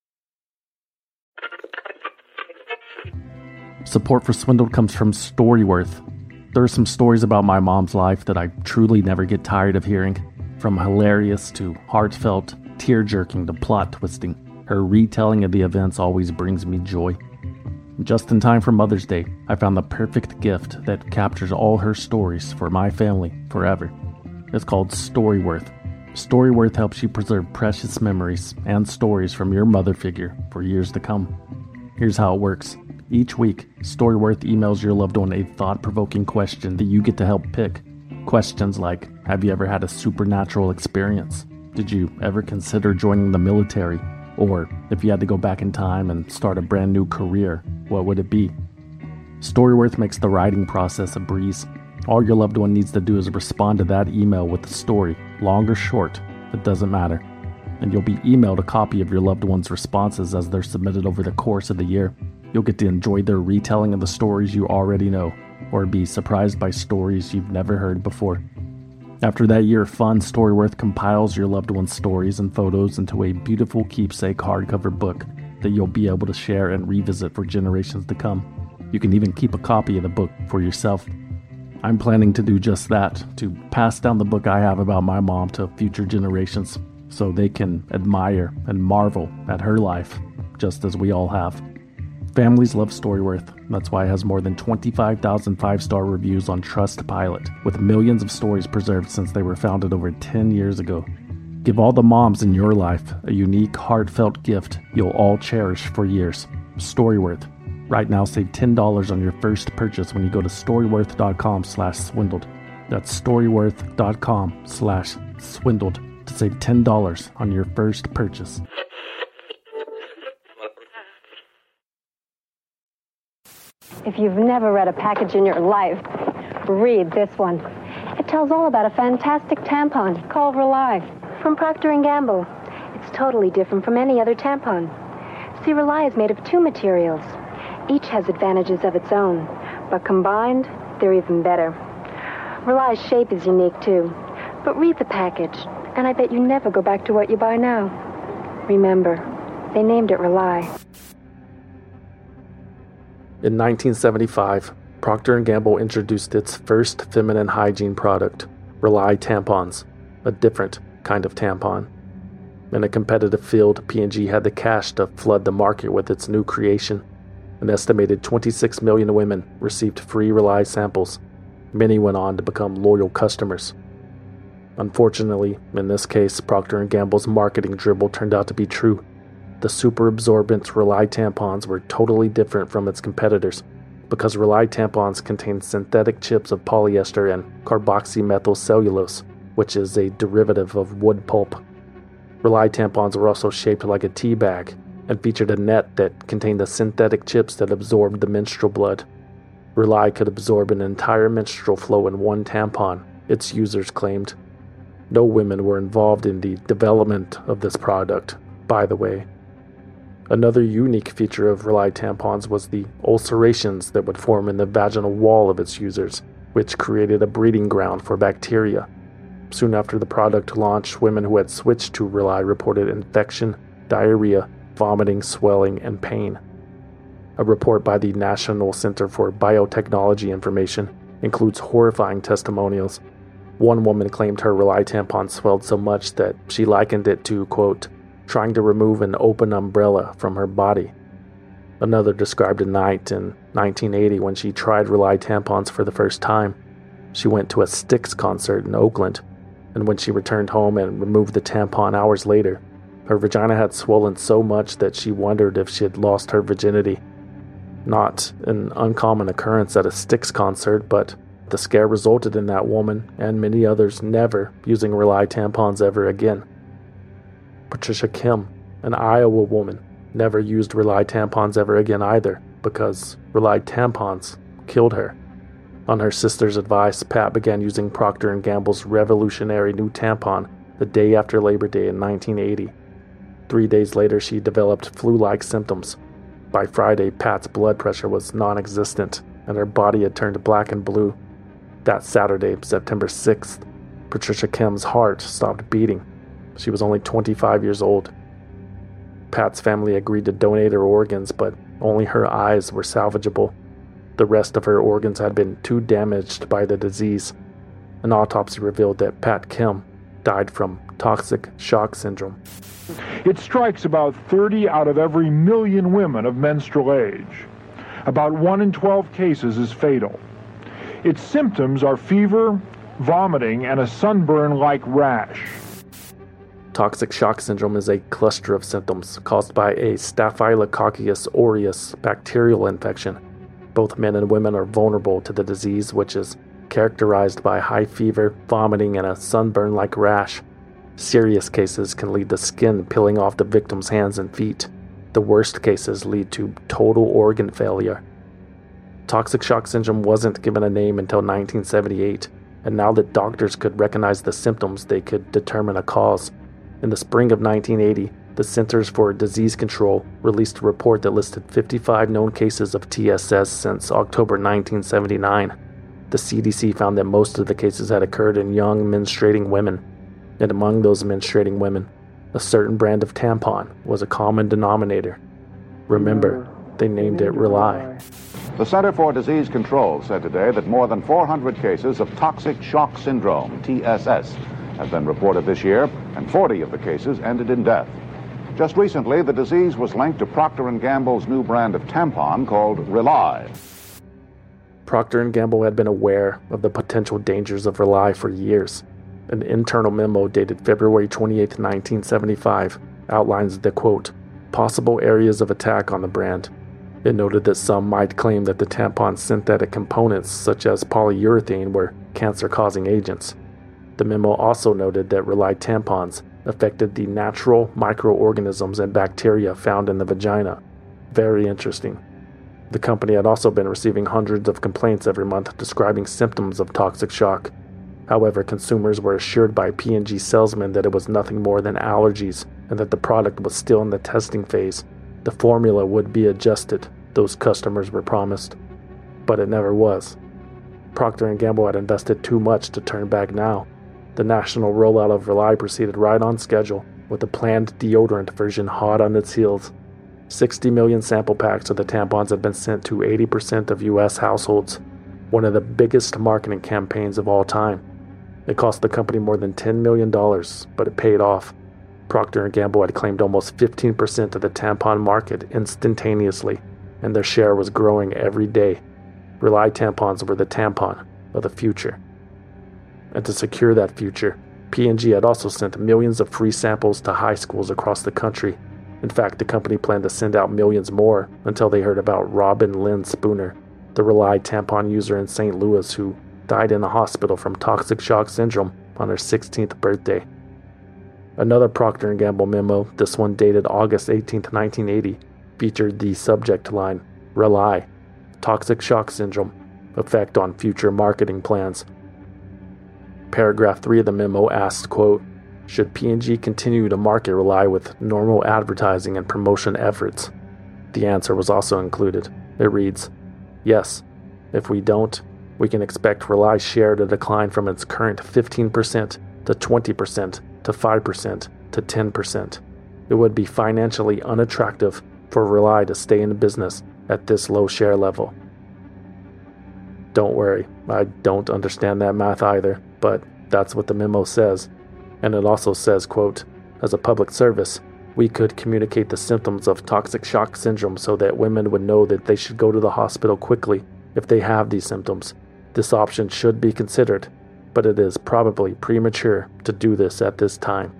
Support for Swindled comes from Storyworth. There are some stories about my mom's life that I truly never get tired of hearing. From hilarious to heartfelt, tear-jerking to plot-twisting, her retelling of the events always brings me joy. Just in time for Mother's Day, I found the perfect gift that captures all her stories for my family forever. It's called Storyworth. Storyworth helps you preserve precious memories and stories from your mother figure for years to come. Here's how it works. Each week, Storyworth emails your loved one a thought-provoking question that you get to help pick. Questions like, have you ever had a supernatural experience? Did you ever consider joining the military? Or, if you had to go back in time and start a brand new career, what would it be? Storyworth makes the writing process a breeze. All your loved one needs to do is respond to that email with a story, long or short, it doesn't matter. And you'll be emailed a copy of your loved one's responses as they're submitted over the course of the year. You'll get to enjoy their retelling of the stories you already know, or be surprised by stories you've never heard before. After that year of fun, Storyworth compiles your loved one's stories and photos into a beautiful keepsake hardcover book that you'll be able to share and revisit for generations to come. You can even keep a copy of the book for yourself. I'm planning to do just that, to pass down the book I have about my mom to future generations, so they can admire and marvel at her life, just as we all have. Families love Storyworth. That's why it has more than twenty-five thousand five-star reviews on Trustpilot, with millions of stories preserved since they were founded over ten years ago. Give all the moms in your life a unique, heartfelt gift you'll all cherish for years. Storyworth. Right now, save ten dollars on your first purchase when you go to storyworth.com slash swindled. That's storyworth.com slash swindled to save ten dollars on your first purchase. If you've never read a package in your life, read this one. It tells all about a fantastic tampon called Rely from Procter and Gamble. It's totally different from any other tampon. See, Rely is made of two materials. Each has advantages of its own, but combined, they're even better. Reli's shape is unique, too. But read the package, and I bet you never go back to what you buy now. Remember, they named it Rely. In nineteen seventy-five, Procter and Gamble introduced its first feminine hygiene product, Rely tampons, a different kind of tampon. In a competitive field, P and G had the cash to flood the market with its new creation. An estimated twenty-six million women received free Rely samples. Many went on to become loyal customers. Unfortunately, in this case, Procter and Gamble's marketing dribble turned out to be true. The super absorbent Rely tampons were totally different from its competitors, because Rely tampons contain synthetic chips of polyester and carboxymethylcellulose, which is a derivative of wood pulp. Rely tampons were also shaped like a tea bag and featured a net that contained the synthetic chips that absorbed the menstrual blood. Rely could absorb an entire menstrual flow in one tampon, its users claimed. No women were involved in the development of this product, by the way. Another unique feature of Rely tampons was the ulcerations that would form in the vaginal wall of its users, which created a breeding ground for bacteria. Soon after the product launched, women who had switched to Rely reported infection, diarrhea, vomiting, swelling, and pain. A report by the National Center for Biotechnology Information includes horrifying testimonials. One woman claimed her Rely tampon swelled so much that she likened it to, quote, trying to remove an open umbrella from her body. Another described a night in nineteen eighty when she tried Rely tampons for the first time. She went to a Styx concert in Oakland, and when she returned home and removed the tampon hours later, her vagina had swollen so much that she wondered if she had lost her virginity. Not an uncommon occurrence at a Styx concert, but the scare resulted in that woman and many others never using Rely tampons ever again. Patricia Kim, an Iowa woman, never used Rely tampons ever again either, because Rely tampons killed her. On her sister's advice, Pat began using Procter and Gamble's revolutionary new tampon the day after Labor Day in nineteen eighty. Three days later, she developed flu-like symptoms. By Friday, Pat's blood pressure was non-existent, and her body had turned black and blue. That Saturday, September sixth, Patricia Kim's heart stopped beating. She was only twenty-five years old. Pat's family agreed to donate her organs, but only her eyes were salvageable. The rest of her organs had been too damaged by the disease. An autopsy revealed that Pat Kim died from toxic shock syndrome. It strikes about thirty out of every million women of menstrual age. About one in twelve cases is fatal. Its symptoms are fever, vomiting, and a sunburn-like rash. Toxic shock syndrome is a cluster of symptoms caused by a Staphylococcus aureus bacterial infection. Both men and women are vulnerable to the disease, which is characterized by high fever, vomiting, and a sunburn-like rash. Serious cases can lead to skin peeling off the victim's hands and feet. The worst cases lead to total organ failure. Toxic shock syndrome wasn't given a name until nineteen seventy-eight, and now that doctors could recognize the symptoms, they could determine a cause. In the spring of nineteen eighty, the Centers for Disease Control released a report that listed fifty-five known cases of T S S since October nineteen seventy-nine. The C D C found that most of the cases had occurred in young menstruating women, and among those menstruating women, a certain brand of tampon was a common denominator. Remember, they named it Rely. The Center for Disease Control said today that more than four hundred cases of toxic shock syndrome, T S S, have been reported this year, and forty of the cases ended in death. Just recently, the disease was linked to Procter and Gamble's new brand of tampon called Rely. Procter and Gamble had been aware of the potential dangers of Rely for years. An internal memo dated February twenty-eighth, nineteen seventy-five outlines the, quote, possible areas of attack on the brand. It noted that some might claim that the tampon's synthetic components, such as polyurethane, were cancer-causing agents. The memo also noted that Rely tampons affected the natural microorganisms and bacteria found in the vagina. Very interesting. The company had also been receiving hundreds of complaints every month describing symptoms of toxic shock. However, consumers were assured by P and G salesmen that it was nothing more than allergies and that the product was still in the testing phase. The formula would be adjusted, those customers were promised. But it never was. Procter and Gamble had invested too much to turn back now. The national rollout of Rely proceeded right on schedule, with the planned deodorant version hot on its heels. sixty million sample packs of the tampons had been sent to eighty percent of U S households, one of the biggest marketing campaigns of all time. It cost the company more than ten million dollars, but it paid off. Procter and Gamble had claimed almost fifteen percent of the tampon market instantaneously, and their share was growing every day. Rely tampons were the tampon of the future. And to secure that future, P and G had also sent millions of free samples to high schools across the country. In fact, the company planned to send out millions more until they heard about Robin Lynn Spooner, the Rely tampon user in Saint Louis who died in a hospital from toxic shock syndrome on her sixteenth birthday. Another Procter and Gamble memo, this one dated August eighteenth, nineteen eighty, featured the subject line, Rely, toxic shock syndrome, effect on future marketing plans. Paragraph three of the memo asked, quote, should P and G continue to market Rely with normal advertising and promotion efforts? The answer was also included. It reads, yes. If we don't, we can expect Rely's share to decline from its current fifteen percent to twenty percent to five percent to ten percent. It would be financially unattractive for Rely to stay in business at this low share level. Don't worry, I don't understand that math either, but that's what the memo says. And it also says, quote, as a public service, we could communicate the symptoms of toxic shock syndrome so that women would know that they should go to the hospital quickly if they have these symptoms. This option should be considered, but it is probably premature to do this at this time.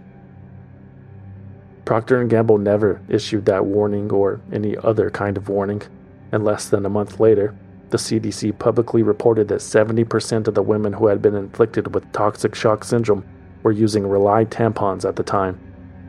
Procter and Gamble never issued that warning or any other kind of warning, and less than a month later, the C D C publicly reported that seventy percent of the women who had been inflicted with toxic shock syndrome were using Rely tampons at the time.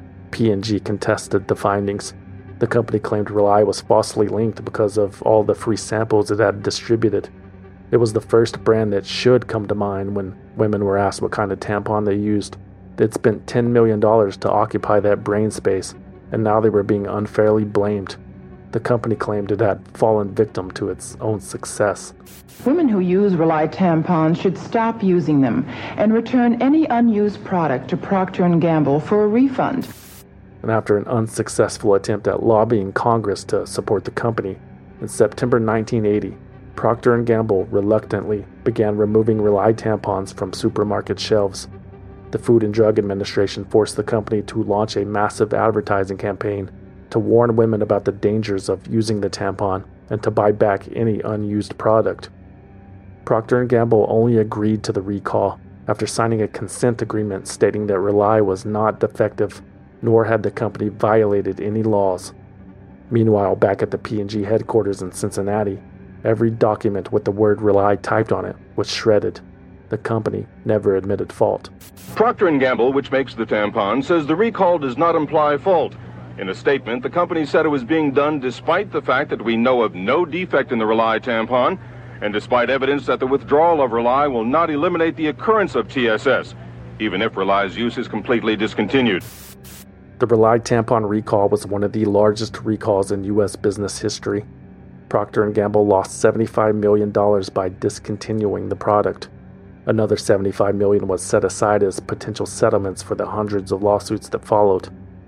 P and G contested the findings. The company claimed Rely was falsely linked because of all the free samples it had distributed. It was the first brand that should come to mind when women were asked what kind of tampon they used. They'd spent ten million dollars to occupy that brain space, and now they were being unfairly blamed. The company claimed it had fallen victim to its own success. Women who use Rely tampons should stop using them and return any unused product to Procter and Gamble for a refund. And after an unsuccessful attempt at lobbying Congress to support the company, in September nineteen eighty, Procter and Gamble reluctantly began removing Rely tampons from supermarket shelves. The Food and Drug Administration forced the company to launch a massive advertising campaign to warn women about the dangers of using the tampon and to buy back any unused product. Procter and Gamble only agreed to the recall after signing a consent agreement stating that Rely was not defective, nor had the company violated any laws. Meanwhile, back at the P and G headquarters in Cincinnati, every document with the word Rely typed on it was shredded. The company never admitted fault. Procter and Gamble, which makes the tampon, says the recall does not imply fault. In a statement, the company said it was being done despite the fact that we know of no defect in the Rely tampon, and despite evidence that the withdrawal of Rely will not eliminate the occurrence of T S S, even if Rely's use is completely discontinued. The Rely tampon recall was one of the largest recalls in U S business history. Procter and Gamble lost seventy-five million dollars by discontinuing the product. Another seventy-five million dollars was set aside as potential settlements for the hundreds of lawsuits that followed.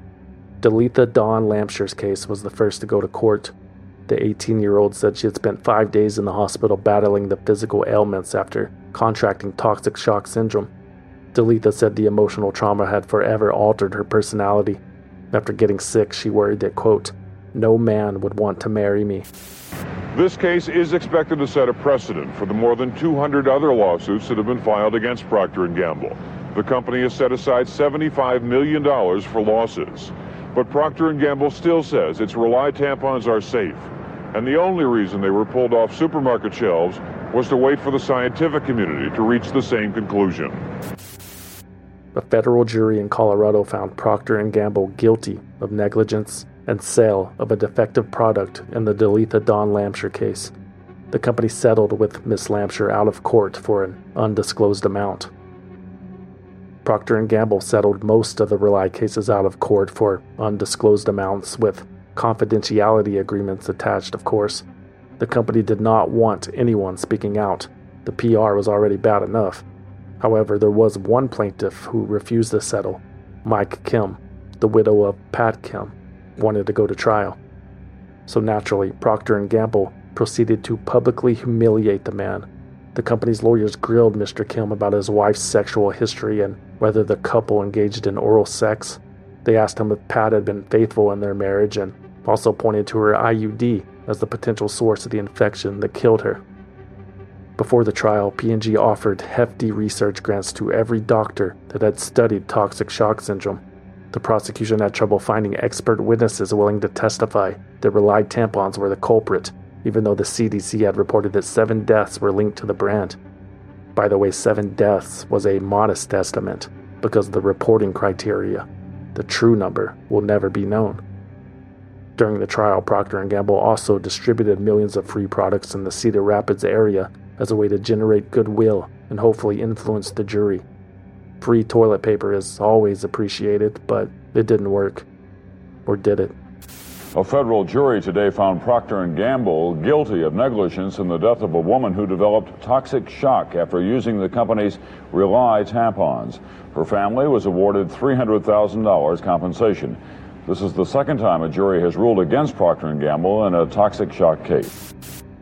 Delitha Dawn Lampshire's case was the first to go to court. The eighteen-year-old said she had spent five days in the hospital battling the physical ailments after contracting toxic shock syndrome. Delitha said the emotional trauma had forever altered her personality. After getting sick, she worried that, quote, no man would want to marry me. This case is expected to set a precedent for the more than two hundred other lawsuits that have been filed against Procter and Gamble. The company has set aside seventy-five million dollars for losses. But Procter and Gamble still says its Rely tampons are safe, and the only reason they were pulled off supermarket shelves was to wait for the scientific community to reach the same conclusion. A federal jury in Colorado found Procter and Gamble guilty of negligence and sale of a defective product in the Delitha Dawn Lampshire case. The company settled with Miss Lampshire out of court for an undisclosed amount. Procter and Gamble settled most of the Rely cases out of court for undisclosed amounts, with confidentiality agreements attached, of course. The company did not want anyone speaking out, The P R was already bad enough. However, there was one plaintiff who refused to settle. Mike Kim, the widow of Pat Kim, wanted to go to trial. So naturally, Procter and Gamble proceeded to publicly humiliate the man. The company's lawyers grilled Mister Kim about his wife's sexual history and whether the couple engaged in oral sex. They asked him if Pat had been faithful in their marriage and also pointed to her I U D as the potential source of the infection that killed her. Before the trial, P and G offered hefty research grants to every doctor that had studied toxic shock syndrome. The prosecution had trouble finding expert witnesses willing to testify that Rely tampons were the culprit, even though the C D C had reported that seven deaths were linked to the brand. By the way, seven deaths was a modest estimate because of the reporting criteria. The true number will never be known. During the trial, Procter and Gamble also distributed millions of free products in the Cedar Rapids area as a way to generate goodwill and hopefully influence the jury. Free toilet paper is always appreciated, but it didn't work. Or did it? A federal jury today found Procter and Gamble guilty of negligence in the death of a woman who developed toxic shock after using the company's Rely tampons. Her family was awarded three hundred thousand dollars compensation. This is the second time a jury has ruled against Procter and Gamble in a toxic shock case.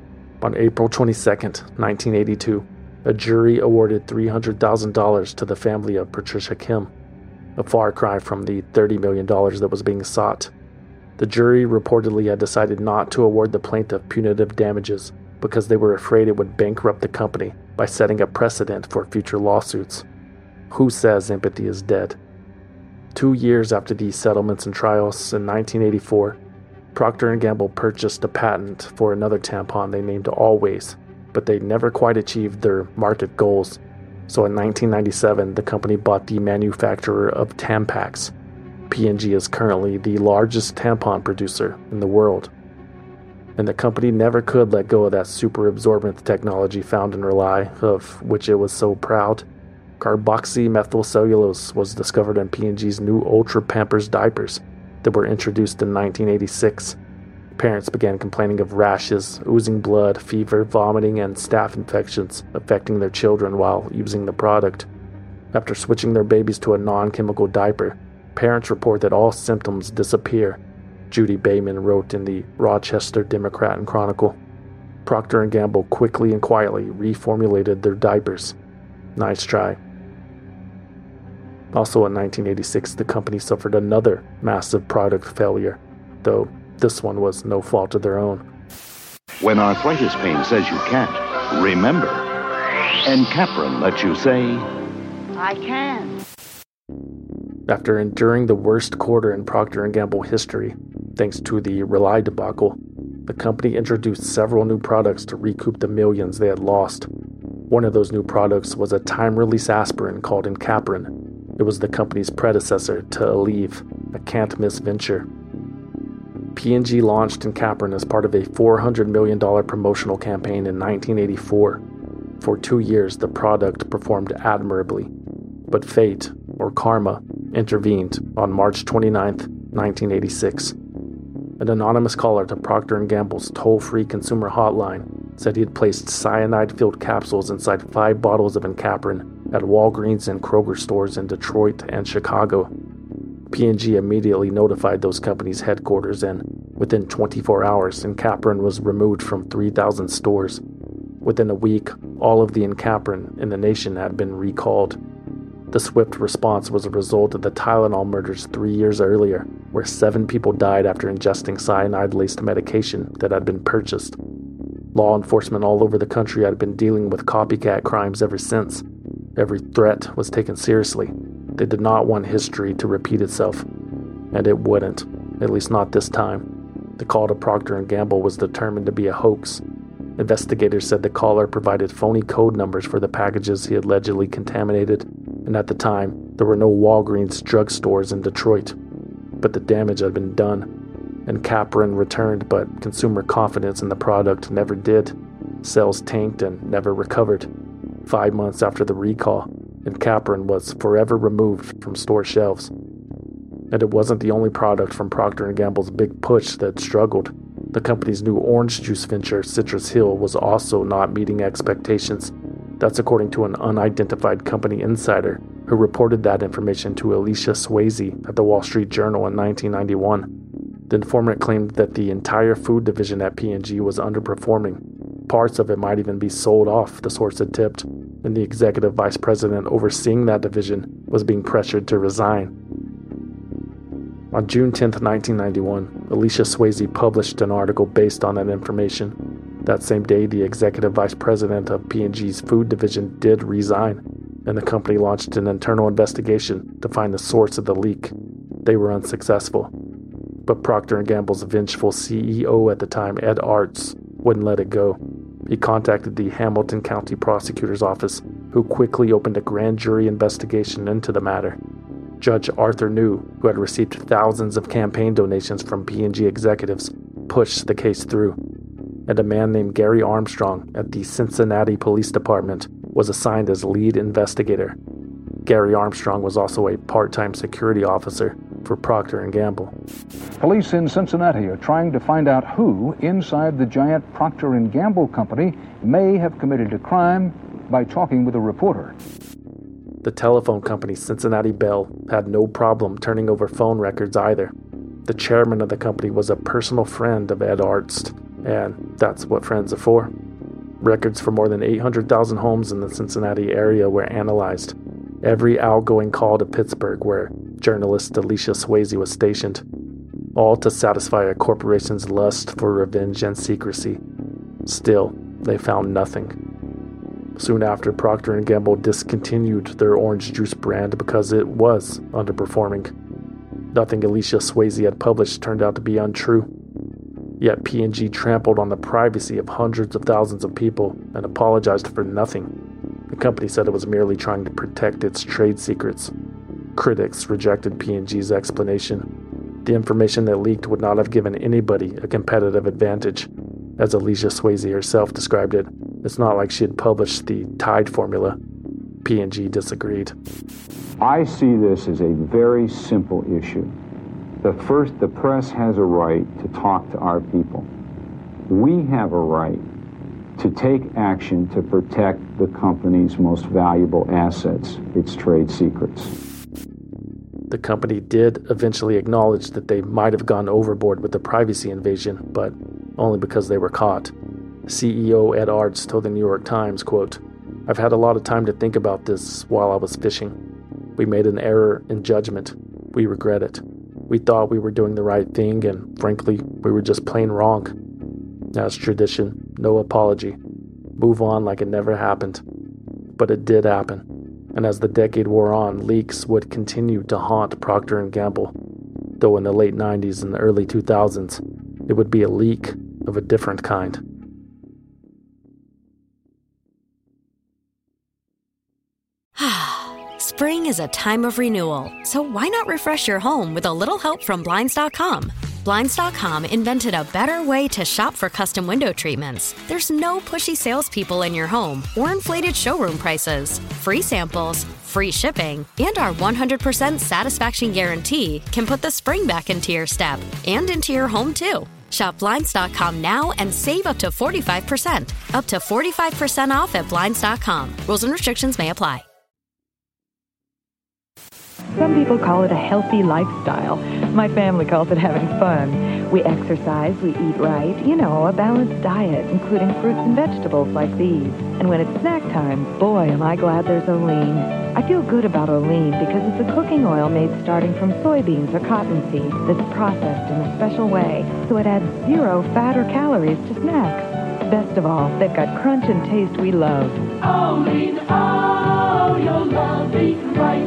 On April twenty-second, nineteen eighty-two, a jury awarded three hundred thousand dollars to the family of Patricia Kim, a far cry from the thirty million dollars that was being sought. The jury reportedly had decided not to award the plaintiff punitive damages because they were afraid it would bankrupt the company by setting a precedent for future lawsuits. Who says empathy is dead? Two years after these settlements and trials, in nineteen eighty-four, Procter and Gamble purchased a patent for another tampon they named Always, but they never quite achieved their market goals. So in nineteen ninety-seven, the company bought the manufacturer of Tampax. P and G is currently the largest tampon producer in the world. And the company never could let go of that super absorbent technology found in Rely, of which it was so proud. Carboxymethylcellulose was discovered in P and G's new Ultra Pampers diapers that were introduced in nineteen eighty-six. Parents began complaining of rashes, oozing blood, fever, vomiting, and staph infections affecting their children while using the product. After switching their babies to a non-chemical diaper, parents report that all symptoms disappear, Judy Bayman wrote in the Rochester Democrat and Chronicle. Procter and Gamble quickly and quietly reformulated their diapers. Nice try. Also in nineteen eighty-six, the company suffered another massive product failure, though this one was no fault of their own. When arthritis pain says you can't, remember, Encaprin lets you say, I can. After enduring the worst quarter in Procter and Gamble history, thanks to the Rely debacle, the company introduced several new products to recoup the millions they had lost. One of those new products was a time-release aspirin called Encaprin. It was the company's predecessor to Aleve, a can't-miss venture. P and G launched Encaprin as part of a four hundred million dollars promotional campaign in nineteen eighty-four. For two years, the product performed admirably. But fate, or karma, intervened on March twenty-ninth, nineteen eighty-six. An anonymous caller to Procter and Gamble's toll-free consumer hotline said he had placed cyanide-filled capsules inside five bottles of Encaprin at Walgreens and Kroger stores in Detroit and Chicago. P and G immediately notified those companies' headquarters, and within twenty-four hours, Encaprin was removed from three thousand stores. Within a week, all of the Encaprin in the nation had been recalled. The swift response was a result of the Tylenol murders three years earlier, where seven people died after ingesting cyanide-laced medication that had been purchased. Law enforcement all over the country had been dealing with copycat crimes ever since. Every threat was taken seriously. They did not want history to repeat itself, and it wouldn't, at least not this time. The call to Procter and Gamble was determined to be a hoax. Investigators said the caller provided phony code numbers for the packages he allegedly contaminated, and at the time, there were no Walgreens drugstores in Detroit. But the damage had been done. Encaprin returned, but consumer confidence in the product never did. Sales tanked and never recovered. Five months after the recall, Encaprin was forever removed from store shelves. And it wasn't the only product from Procter and Gamble's big push that struggled. The company's new orange juice venture, Citrus Hill, was also not meeting expectations, That's according to an unidentified company insider who reported that information to Alicia Swayze at the Wall Street Journal in nineteen ninety-one. The informant claimed that the entire food division at P and G was underperforming. Parts of it might even be sold off, the source had tipped, and the executive vice president overseeing that division was being pressured to resign. On June tenth, nineteen ninety-one, Alicia Swayze published an article based on that information. That same day, the executive vice president of P and G's food division did resign, and the company launched an internal investigation to find the source of the leak. They were unsuccessful. But Procter and Gamble's vengeful C E O at the time, Ed Arts, wouldn't let it go. He contacted the Hamilton County Prosecutor's Office, who quickly opened a grand jury investigation into the matter. Judge Arthur New, who had received thousands of campaign donations from P and G executives, pushed the case through. And a man named Gary Armstrong at the Cincinnati Police Department was assigned as lead investigator. Gary Armstrong was also a part-time security officer for Procter and Gamble. Police in Cincinnati are trying to find out who inside the giant Procter and Gamble company may have committed a crime by talking with a reporter. The telephone company Cincinnati Bell had no problem turning over phone records either. The chairman of the company was a personal friend of Ed Arts, and that's what friends are for. Records for more than eight hundred thousand homes in the Cincinnati area were analyzed. Every outgoing call to Pittsburgh, where journalist Alicia Swayze was stationed, all to satisfy a corporation's lust for revenge and secrecy. Still, they found nothing. Soon after, Procter and Gamble discontinued their orange juice brand because it was underperforming. Nothing Alicia Swayze had published turned out to be untrue. Yet P and G trampled on the privacy of hundreds of thousands of people and apologized for nothing. The company said it was merely trying to protect its trade secrets. Critics rejected P and G's explanation. The information that leaked would not have given anybody a competitive advantage. As Alicia Swayze herself described it, it's not like she had published the Tide formula. P and G disagreed. I see this as a very simple issue. The first, the press has a right to talk to our people. We have a right to take action to protect the company's most valuable assets, its trade secrets. The company did eventually acknowledge that they might have gone overboard with the privacy invasion, but only because they were caught. C E O Ed Arts told the New York Times, quote, "I've had a lot of time to think about this while I was fishing. We made an error in judgment. We regret it. We thought we were doing the right thing, and frankly, we were just plain wrong. As tradition, no apology. Move on like it never happened." But it did happen. And as the decade wore on, leaks would continue to haunt Procter and Gamble. Though in the late nineties and the early two thousands, it would be a leak of a different kind. Spring is a time of renewal, so why not refresh your home with a little help from Blinds dot com? Blinds dot com invented a better way to shop for custom window treatments. There's no pushy salespeople in your home or inflated showroom prices. Free samples, free shipping, and our one hundred percent satisfaction guarantee can put the spring back into your step and into your home, too. Shop Blinds dot com now and save up to forty-five percent. Up to forty-five percent off at Blinds dot com. Rules and restrictions may apply. Some people call it a healthy lifestyle. My family calls it having fun. We exercise, we eat right, you know, a balanced diet, including fruits and vegetables like these. And when it's snack time, boy, am I glad there's Olean. I feel good about Olean because it's a cooking oil made starting from soybeans or cottonseed that's processed in a special way, so it adds zero fat or calories to snacks. Best of all, they've got crunch and taste we love. Olean, oh, you'll love eating right.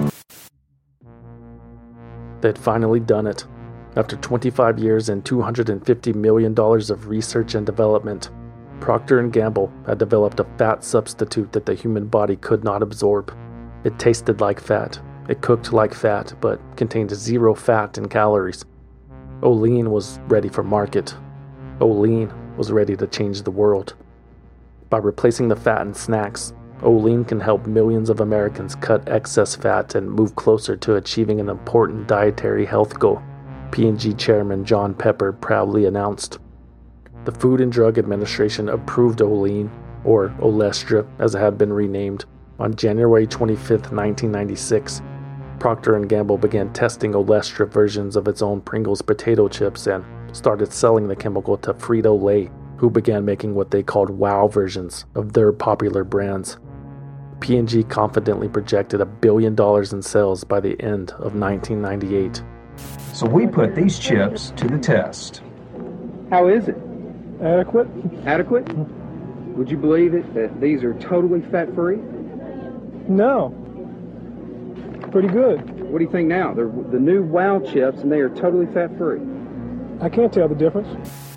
They'd finally done it. After twenty-five years and two hundred fifty million dollars of research and development, Procter and Gamble had developed a fat substitute that the human body could not absorb. It tasted like fat, it cooked like fat, but contained zero fat and calories. Olean was ready for market. Olean was ready to change the world. By replacing the fat in snacks, Olean can help millions of Americans cut excess fat and move closer to achieving an important dietary health goal, P and G Chairman John Pepper proudly announced. The Food and Drug Administration approved Olean, or Olestra as it had been renamed, on January twenty-fifth, nineteen ninety-six, Procter and Gamble began testing Olestra versions of its own Pringles potato chips and started selling the chemical to Frito-Lay, who began making what they called WOW versions of their popular brands. P and G confidently projected a billion dollars in sales by the end of nineteen ninety-eight. So we put these chips to the test. How is it? Adequate. Adequate? Would you believe it that these are totally fat-free? No. Pretty good. What do you think now? They're the new WOW chips, and they are totally fat-free. I can't tell the difference.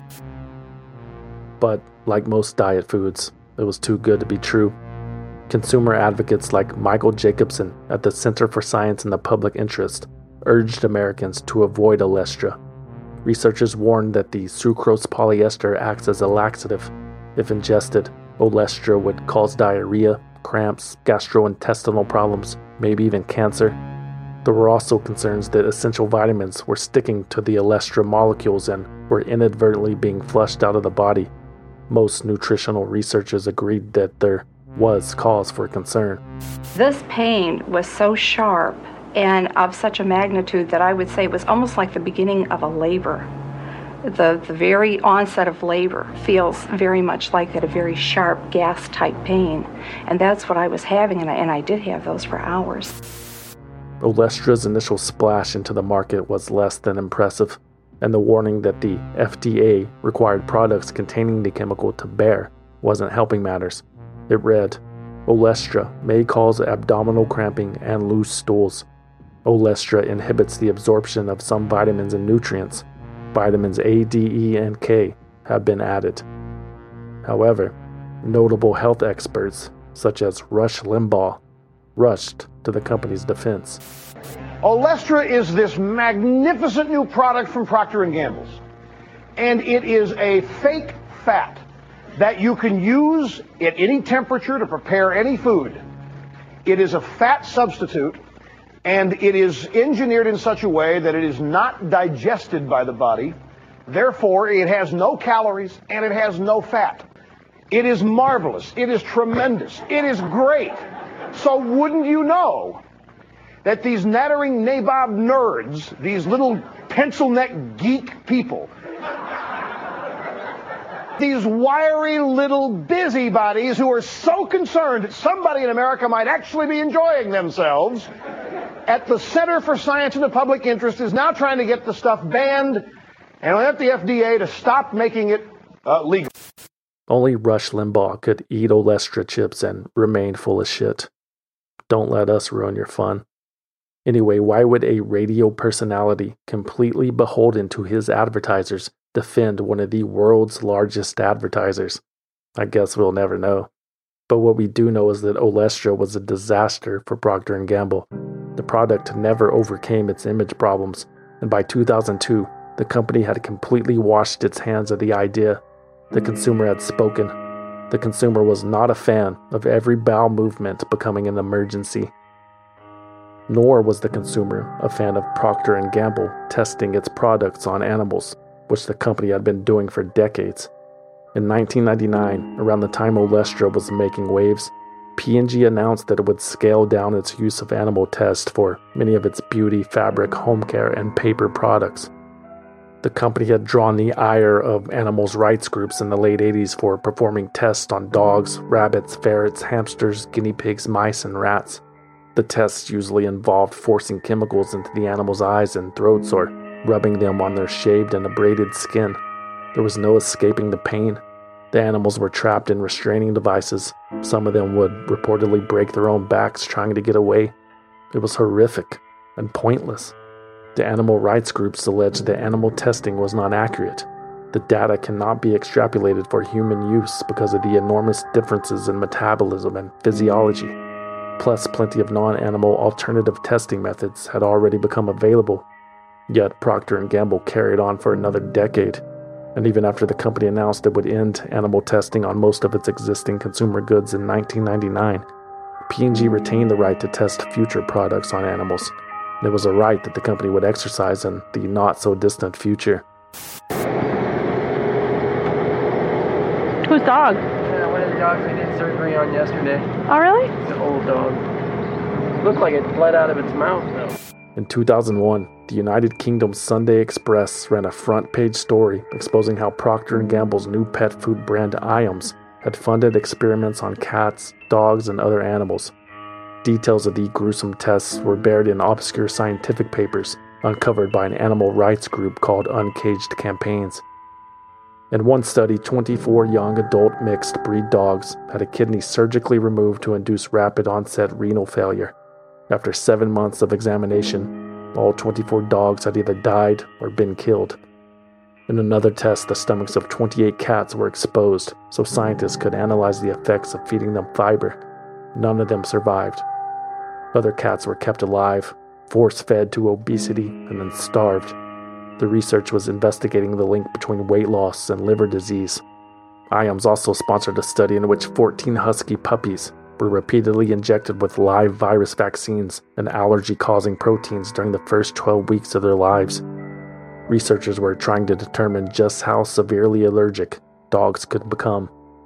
But, like most diet foods, it was too good to be true. Consumer advocates like Michael Jacobson at the Center for Science and the Public Interest urged Americans to avoid Olestra. Researchers warned that the sucrose polyester acts as a laxative. If ingested, Olestra would cause diarrhea, cramps, gastrointestinal problems, maybe even cancer. There were also concerns that essential vitamins were sticking to the Olestra molecules and were inadvertently being flushed out of the body. Most nutritional researchers agreed that there was cause for concern. This pain was so sharp and of such a magnitude that I would say it was almost like the beginning of a labor. The, the very onset of labor feels very much like that, a very sharp gas-type pain. And that's what I was having, and I, and I did have those for hours. Olestra's initial splash into the market was less than impressive, and the warning that the F D A required products containing the chemical to bear wasn't helping matters. It read, Olestra may cause abdominal cramping and loose stools. Olestra inhibits the absorption of some vitamins and nutrients. Vitamins A, D, E, and K have been added. However, notable health experts, such as Rush Limbaugh, rushed to the company's defense. Olestra is this magnificent new product from Procter and Gamble's, and it is a fake fat that you can use at any temperature to prepare any food. It is a fat substitute, and it is engineered in such a way that it is not digested by the body. Therefore, it has no calories and it has no fat. It is marvelous. It is tremendous. It is great. So wouldn't you know that these nattering nabob nerds, these little pencil neck geek people, these wiry little busybodies who are so concerned that somebody in America might actually be enjoying themselves, at the Center for Science and the Public Interest is now trying to get the stuff banned and let the F D A to stop making it uh, legal. Only Rush Limbaugh could eat Olestra chips and remain full of shit. Don't let us ruin your fun. Anyway, why would a radio personality completely beholden to his advertisers defend one of the world's largest advertisers? I guess we'll never know. But what we do know is that Olestra was a disaster for Procter and Gamble. The product never overcame its image problems, and by two thousand two, the company had completely washed its hands of the idea. The consumer had spoken. The consumer was not a fan of every bowel movement becoming an emergency. Nor was the consumer a fan of Procter and Gamble testing its products on animals, which the company had been doing for decades. In nineteen ninety-nine, around the time Olestra was making waves, P and G announced that it would scale down its use of animal tests for many of its beauty, fabric, home care, and paper products. The company had drawn the ire of animals' rights groups in the late eighties for performing tests on dogs, rabbits, ferrets, hamsters, guinea pigs, mice, and rats. The tests usually involved forcing chemicals into the animals' eyes and throats or rubbing them on their shaved and abraded skin. There was no escaping the pain. The animals were trapped in restraining devices. Some of them would reportedly break their own backs trying to get away. It was horrific and pointless. The animal rights groups alleged that animal testing was not accurate. The data cannot be extrapolated for human use because of the enormous differences in metabolism and physiology. Plus, plenty of non-animal alternative testing methods had already become available. Yet Procter and Gamble carried on for another decade. And even after the company announced it would end animal testing on most of its existing consumer goods in nineteen ninety-nine, P and G retained the right to test future products on animals. And it was a right that the company would exercise in the not-so-distant future. Whose dog? Uh, what is dogs we did surgery on yesterday. Oh, really? It's an old dog. Looked like it bled out of its mouth, though. In two thousand one, the United Kingdom's Sunday Express ran a front-page story exposing how Procter and Gamble's new pet food brand Iams had funded experiments on cats, dogs, and other animals. Details of the gruesome tests were buried in obscure scientific papers uncovered by an animal rights group called Uncaged Campaigns. In one study, twenty-four young adult mixed breed dogs had a kidney surgically removed to induce rapid onset renal failure. After seven months of examination, all twenty-four dogs had either died or been killed. In another test, the stomachs of twenty-eight cats were exposed so scientists could analyze the effects of feeding them fiber. None of them survived. Other cats were kept alive, force-fed to obesity, and then starved. The research was investigating the link between weight loss and liver disease. Iams also sponsored a study in which fourteen husky puppies were repeatedly injected with live virus vaccines and allergy-causing proteins during the first twelve weeks of their lives. Researchers were trying to determine just how severely allergic dogs could become.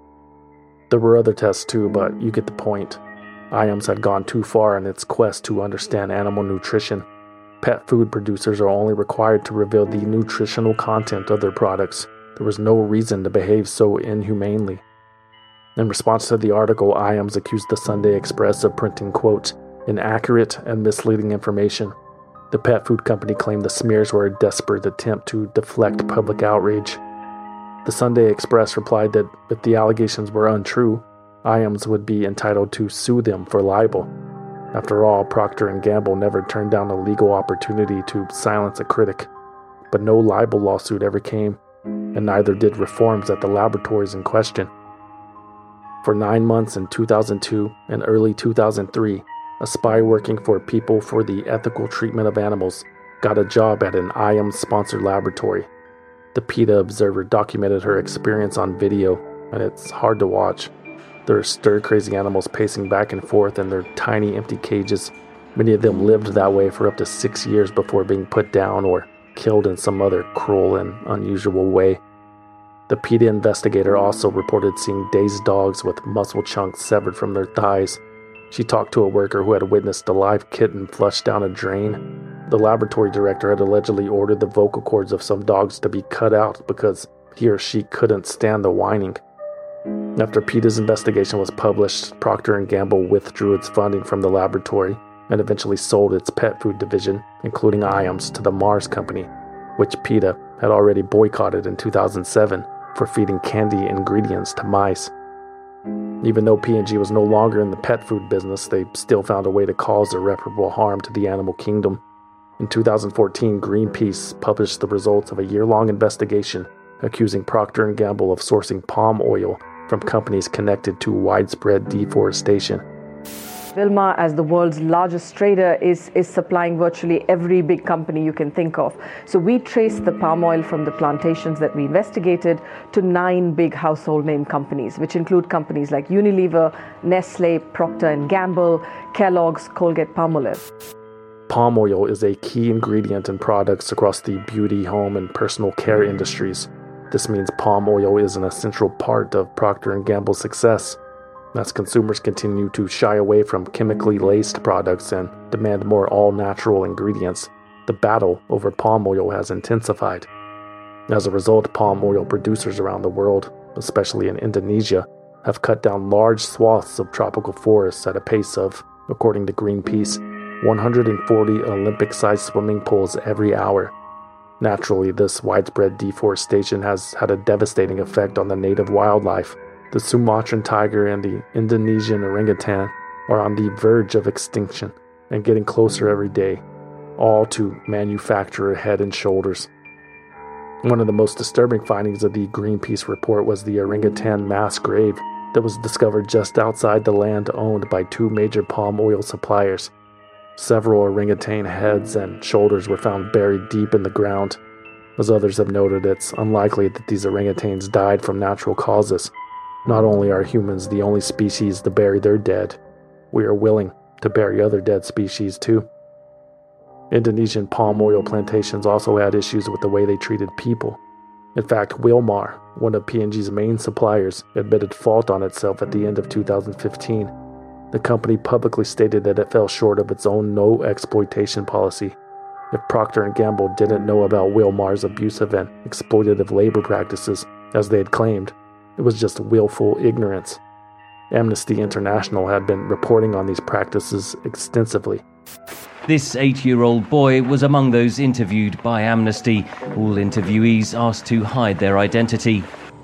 There were other tests too, but you get the point. Iams had gone too far in its quest to understand animal nutrition. Pet food producers are only required to reveal the nutritional content of their products. There was no reason to behave so inhumanely. In response to the article, Iams accused the Sunday Express of printing, quote, inaccurate and misleading information. The pet food company claimed the smears were a desperate attempt to deflect public outrage. The Sunday Express replied that if the allegations were untrue, Iams would be entitled to sue them for libel. After all, Procter and Gamble never turned down a legal opportunity to silence a critic. But no libel lawsuit ever came, and neither did reforms at the laboratories in question. For nine months in two thousand two and early two thousand three, a spy working for People for the Ethical Treatment of Animals got a job at an Iams-sponsored laboratory. The PETA Observer documented her experience on video, and it's hard to watch. There are stir-crazy animals pacing back and forth in their tiny empty cages. Many of them lived that way for up to six years before being put down or killed in some other cruel and unusual way. The PETA investigator also reported seeing dazed dogs with muscle chunks severed from their thighs. She talked to a worker who had witnessed a live kitten flushed down a drain. The laboratory director had allegedly ordered the vocal cords of some dogs to be cut out because he or she couldn't stand the whining. After PETA's investigation was published, Procter and Gamble withdrew its funding from the laboratory and eventually sold its pet food division, including Iams, to the Mars Company, which PETA had already boycotted in two thousand seven for feeding candy ingredients to mice. Even though P and G was no longer in the pet food business, they still found a way to cause irreparable harm to the animal kingdom. In two thousand fourteen, Greenpeace published the results of a year-long investigation accusing Procter and Gamble of sourcing palm oil from companies connected to widespread deforestation. Wilmar, as the world's largest trader, is, is supplying virtually every big company you can think of. So we traced the palm oil from the plantations that we investigated to nine big household name companies, which include companies like Unilever, Nestle, Procter and Gamble, Kellogg's, Colgate-Palmolive. Palm oil is a key ingredient in products across the beauty, home, and personal care industries. This means palm oil is an essential part of Procter and Gamble's success. As consumers continue to shy away from chemically laced products and demand more all-natural ingredients, the battle over palm oil has intensified. As a result, palm oil producers around the world, especially in Indonesia, have cut down large swaths of tropical forests at a pace of, according to Greenpeace, one hundred forty Olympic-sized swimming pools every hour. Naturally, this widespread deforestation has had a devastating effect on the native wildlife. The Sumatran tiger and the Indonesian orangutan are on the verge of extinction and getting closer every day, all to manufacture Head and Shoulders. One of the most disturbing findings of the Greenpeace report was the orangutan mass grave that was discovered just outside the land owned by two major palm oil suppliers. Several orangutan heads and shoulders were found buried deep in the ground. As others have noted, it's unlikely that these orangutans died from natural causes. Not only are humans the only species to bury their dead, we are willing to bury other dead species too. Indonesian palm oil plantations also had issues with the way they treated people. In fact, Wilmar, one of P and G's main suppliers, admitted fault on itself at the end of two thousand fifteen. The company publicly stated that it fell short of its own no exploitation policy. If Procter and Gamble didn't know about Wilmar's abusive and exploitative labor practices, as they had claimed, it was just willful ignorance. Amnesty International had been reporting on these practices extensively. This eight-year-old boy was among those interviewed by Amnesty. All interviewees asked to hide their identity.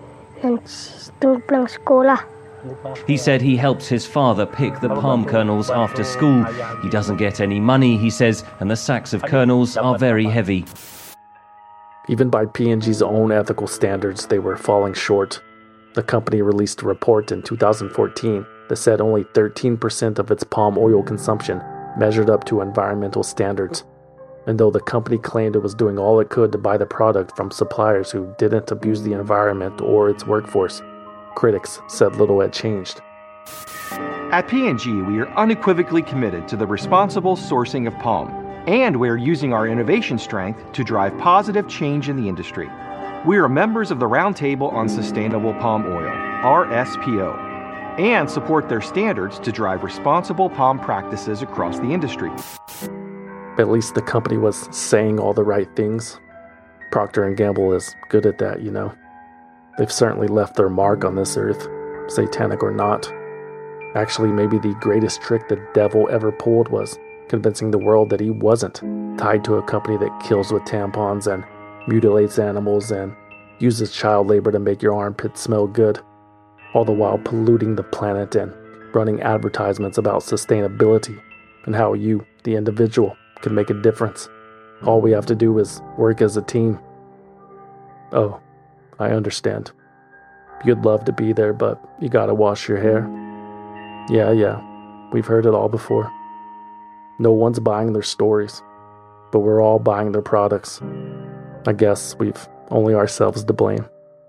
He said he helps his father pick the palm kernels after school. He doesn't get any money, he says, and the sacks of kernels are very heavy. Even by P and G's own ethical standards, they were falling short. The company released a report in two thousand fourteen that said only thirteen percent of its palm oil consumption measured up to environmental standards. And though the company claimed it was doing all it could to buy the product from suppliers who didn't abuse the environment or its workforce, critics said little had changed. At P and G, we are unequivocally committed to the responsible sourcing of palm, and we're using our innovation strength to drive positive change in the industry. We are members of the Roundtable on Sustainable Palm Oil, R S P O, and support their standards to drive responsible palm practices across the industry. At least the company was saying all the right things. Procter and Gamble is good at that, you know. They've certainly left their mark on this earth, satanic or not. Actually, maybe the greatest trick the devil ever pulled was convincing the world that he wasn't tied to a company that kills with tampons and mutilates animals and uses child labor to make your armpits smell good, all the while polluting the planet and running advertisements about sustainability and how you, the individual, can make a difference. All we have to do is work as a team. Oh, I understand. You'd love to be there, but you gotta wash your hair. Yeah, yeah, we've heard it all before. No one's buying their stories, but we're all buying their products. I guess we've only ourselves to blame.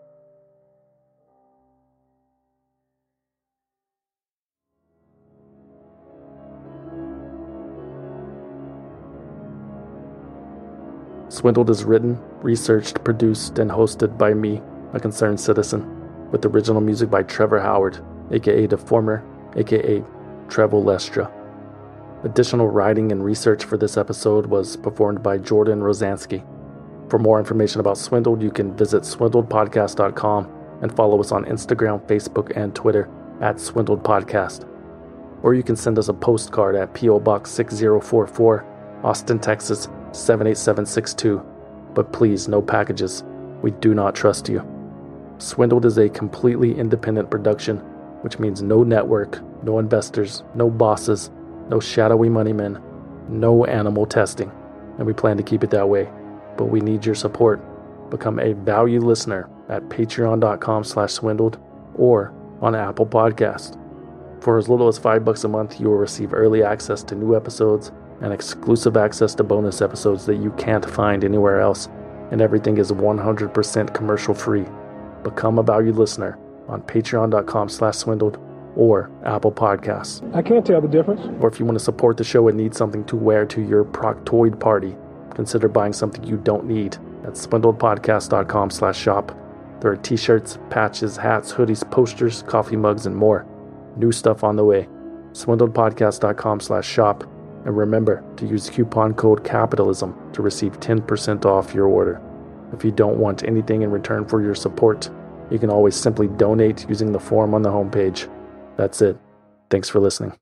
Swindled is written, researched, produced, and hosted by me, a concerned citizen, with original music by Trevor Howard, aka Deformer, aka Trevo Lestra. Additional writing and research for this episode was performed by Jordan Rosansky. For more information about Swindled, you can visit swindled podcast dot com and follow us on Instagram, Facebook, and Twitter at Swindled Podcast. Or you can send us a postcard at P O Box six zero four four, Austin, Texas seven eight seven six two. But please, no packages. We do not trust you. Swindled is a completely independent production, which means no network, no investors, no bosses, no shadowy money men, no animal testing, and we plan to keep it that way. But we need your support. Become a valued listener at patreon dot com slash swindled or on Apple Podcast. For as little as five bucks a month, you will receive early access to new episodes and exclusive access to bonus episodes that you can't find anywhere else, and everything is one hundred percent commercial free. Become a valued listener on patreon dot com slash swindled or Apple Podcasts. I can't tell the difference. Or if you want to support the show and need something to wear to your proctoid party, consider buying something you don't need at swindled podcast dot com slash shop. There are t-shirts, patches, hats, hoodies, posters, coffee mugs, and more. New stuff on the way. swindled podcast dot com slash shop. And remember to use coupon code CAPITALISM to receive ten percent off your order. If you don't want anything in return for your support, you can always simply donate using the form on the homepage. That's it. Thanks for listening.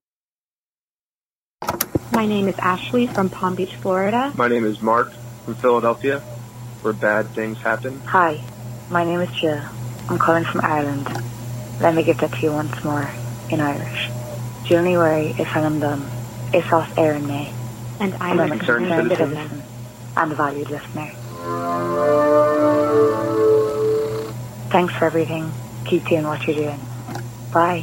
My name is Ashley from Palm Beach, Florida. My name is Mark from Philadelphia, where bad things happen. Hi, my name is Jill. I'm calling from Ireland. Let me give that to you once more, in Irish. January is an done. It's off air in May. And I'm, I'm a concerned citizen and a valued listener. Thanks for everything. Keep doing what you're doing. Bye.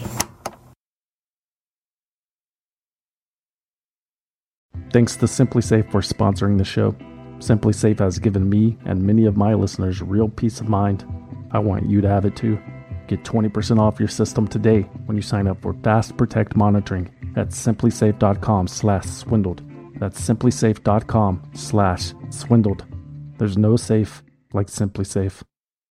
Thanks to SimpliSafe for sponsoring the show. SimpliSafe has given me and many of my listeners real peace of mind. I want you to have it too. Get twenty percent off your system today when you sign up for Fast Protect monitoring at simplysafe dot com slash swindled. That's simplysafe dot com slash swindled. There's no safe like SimpliSafe.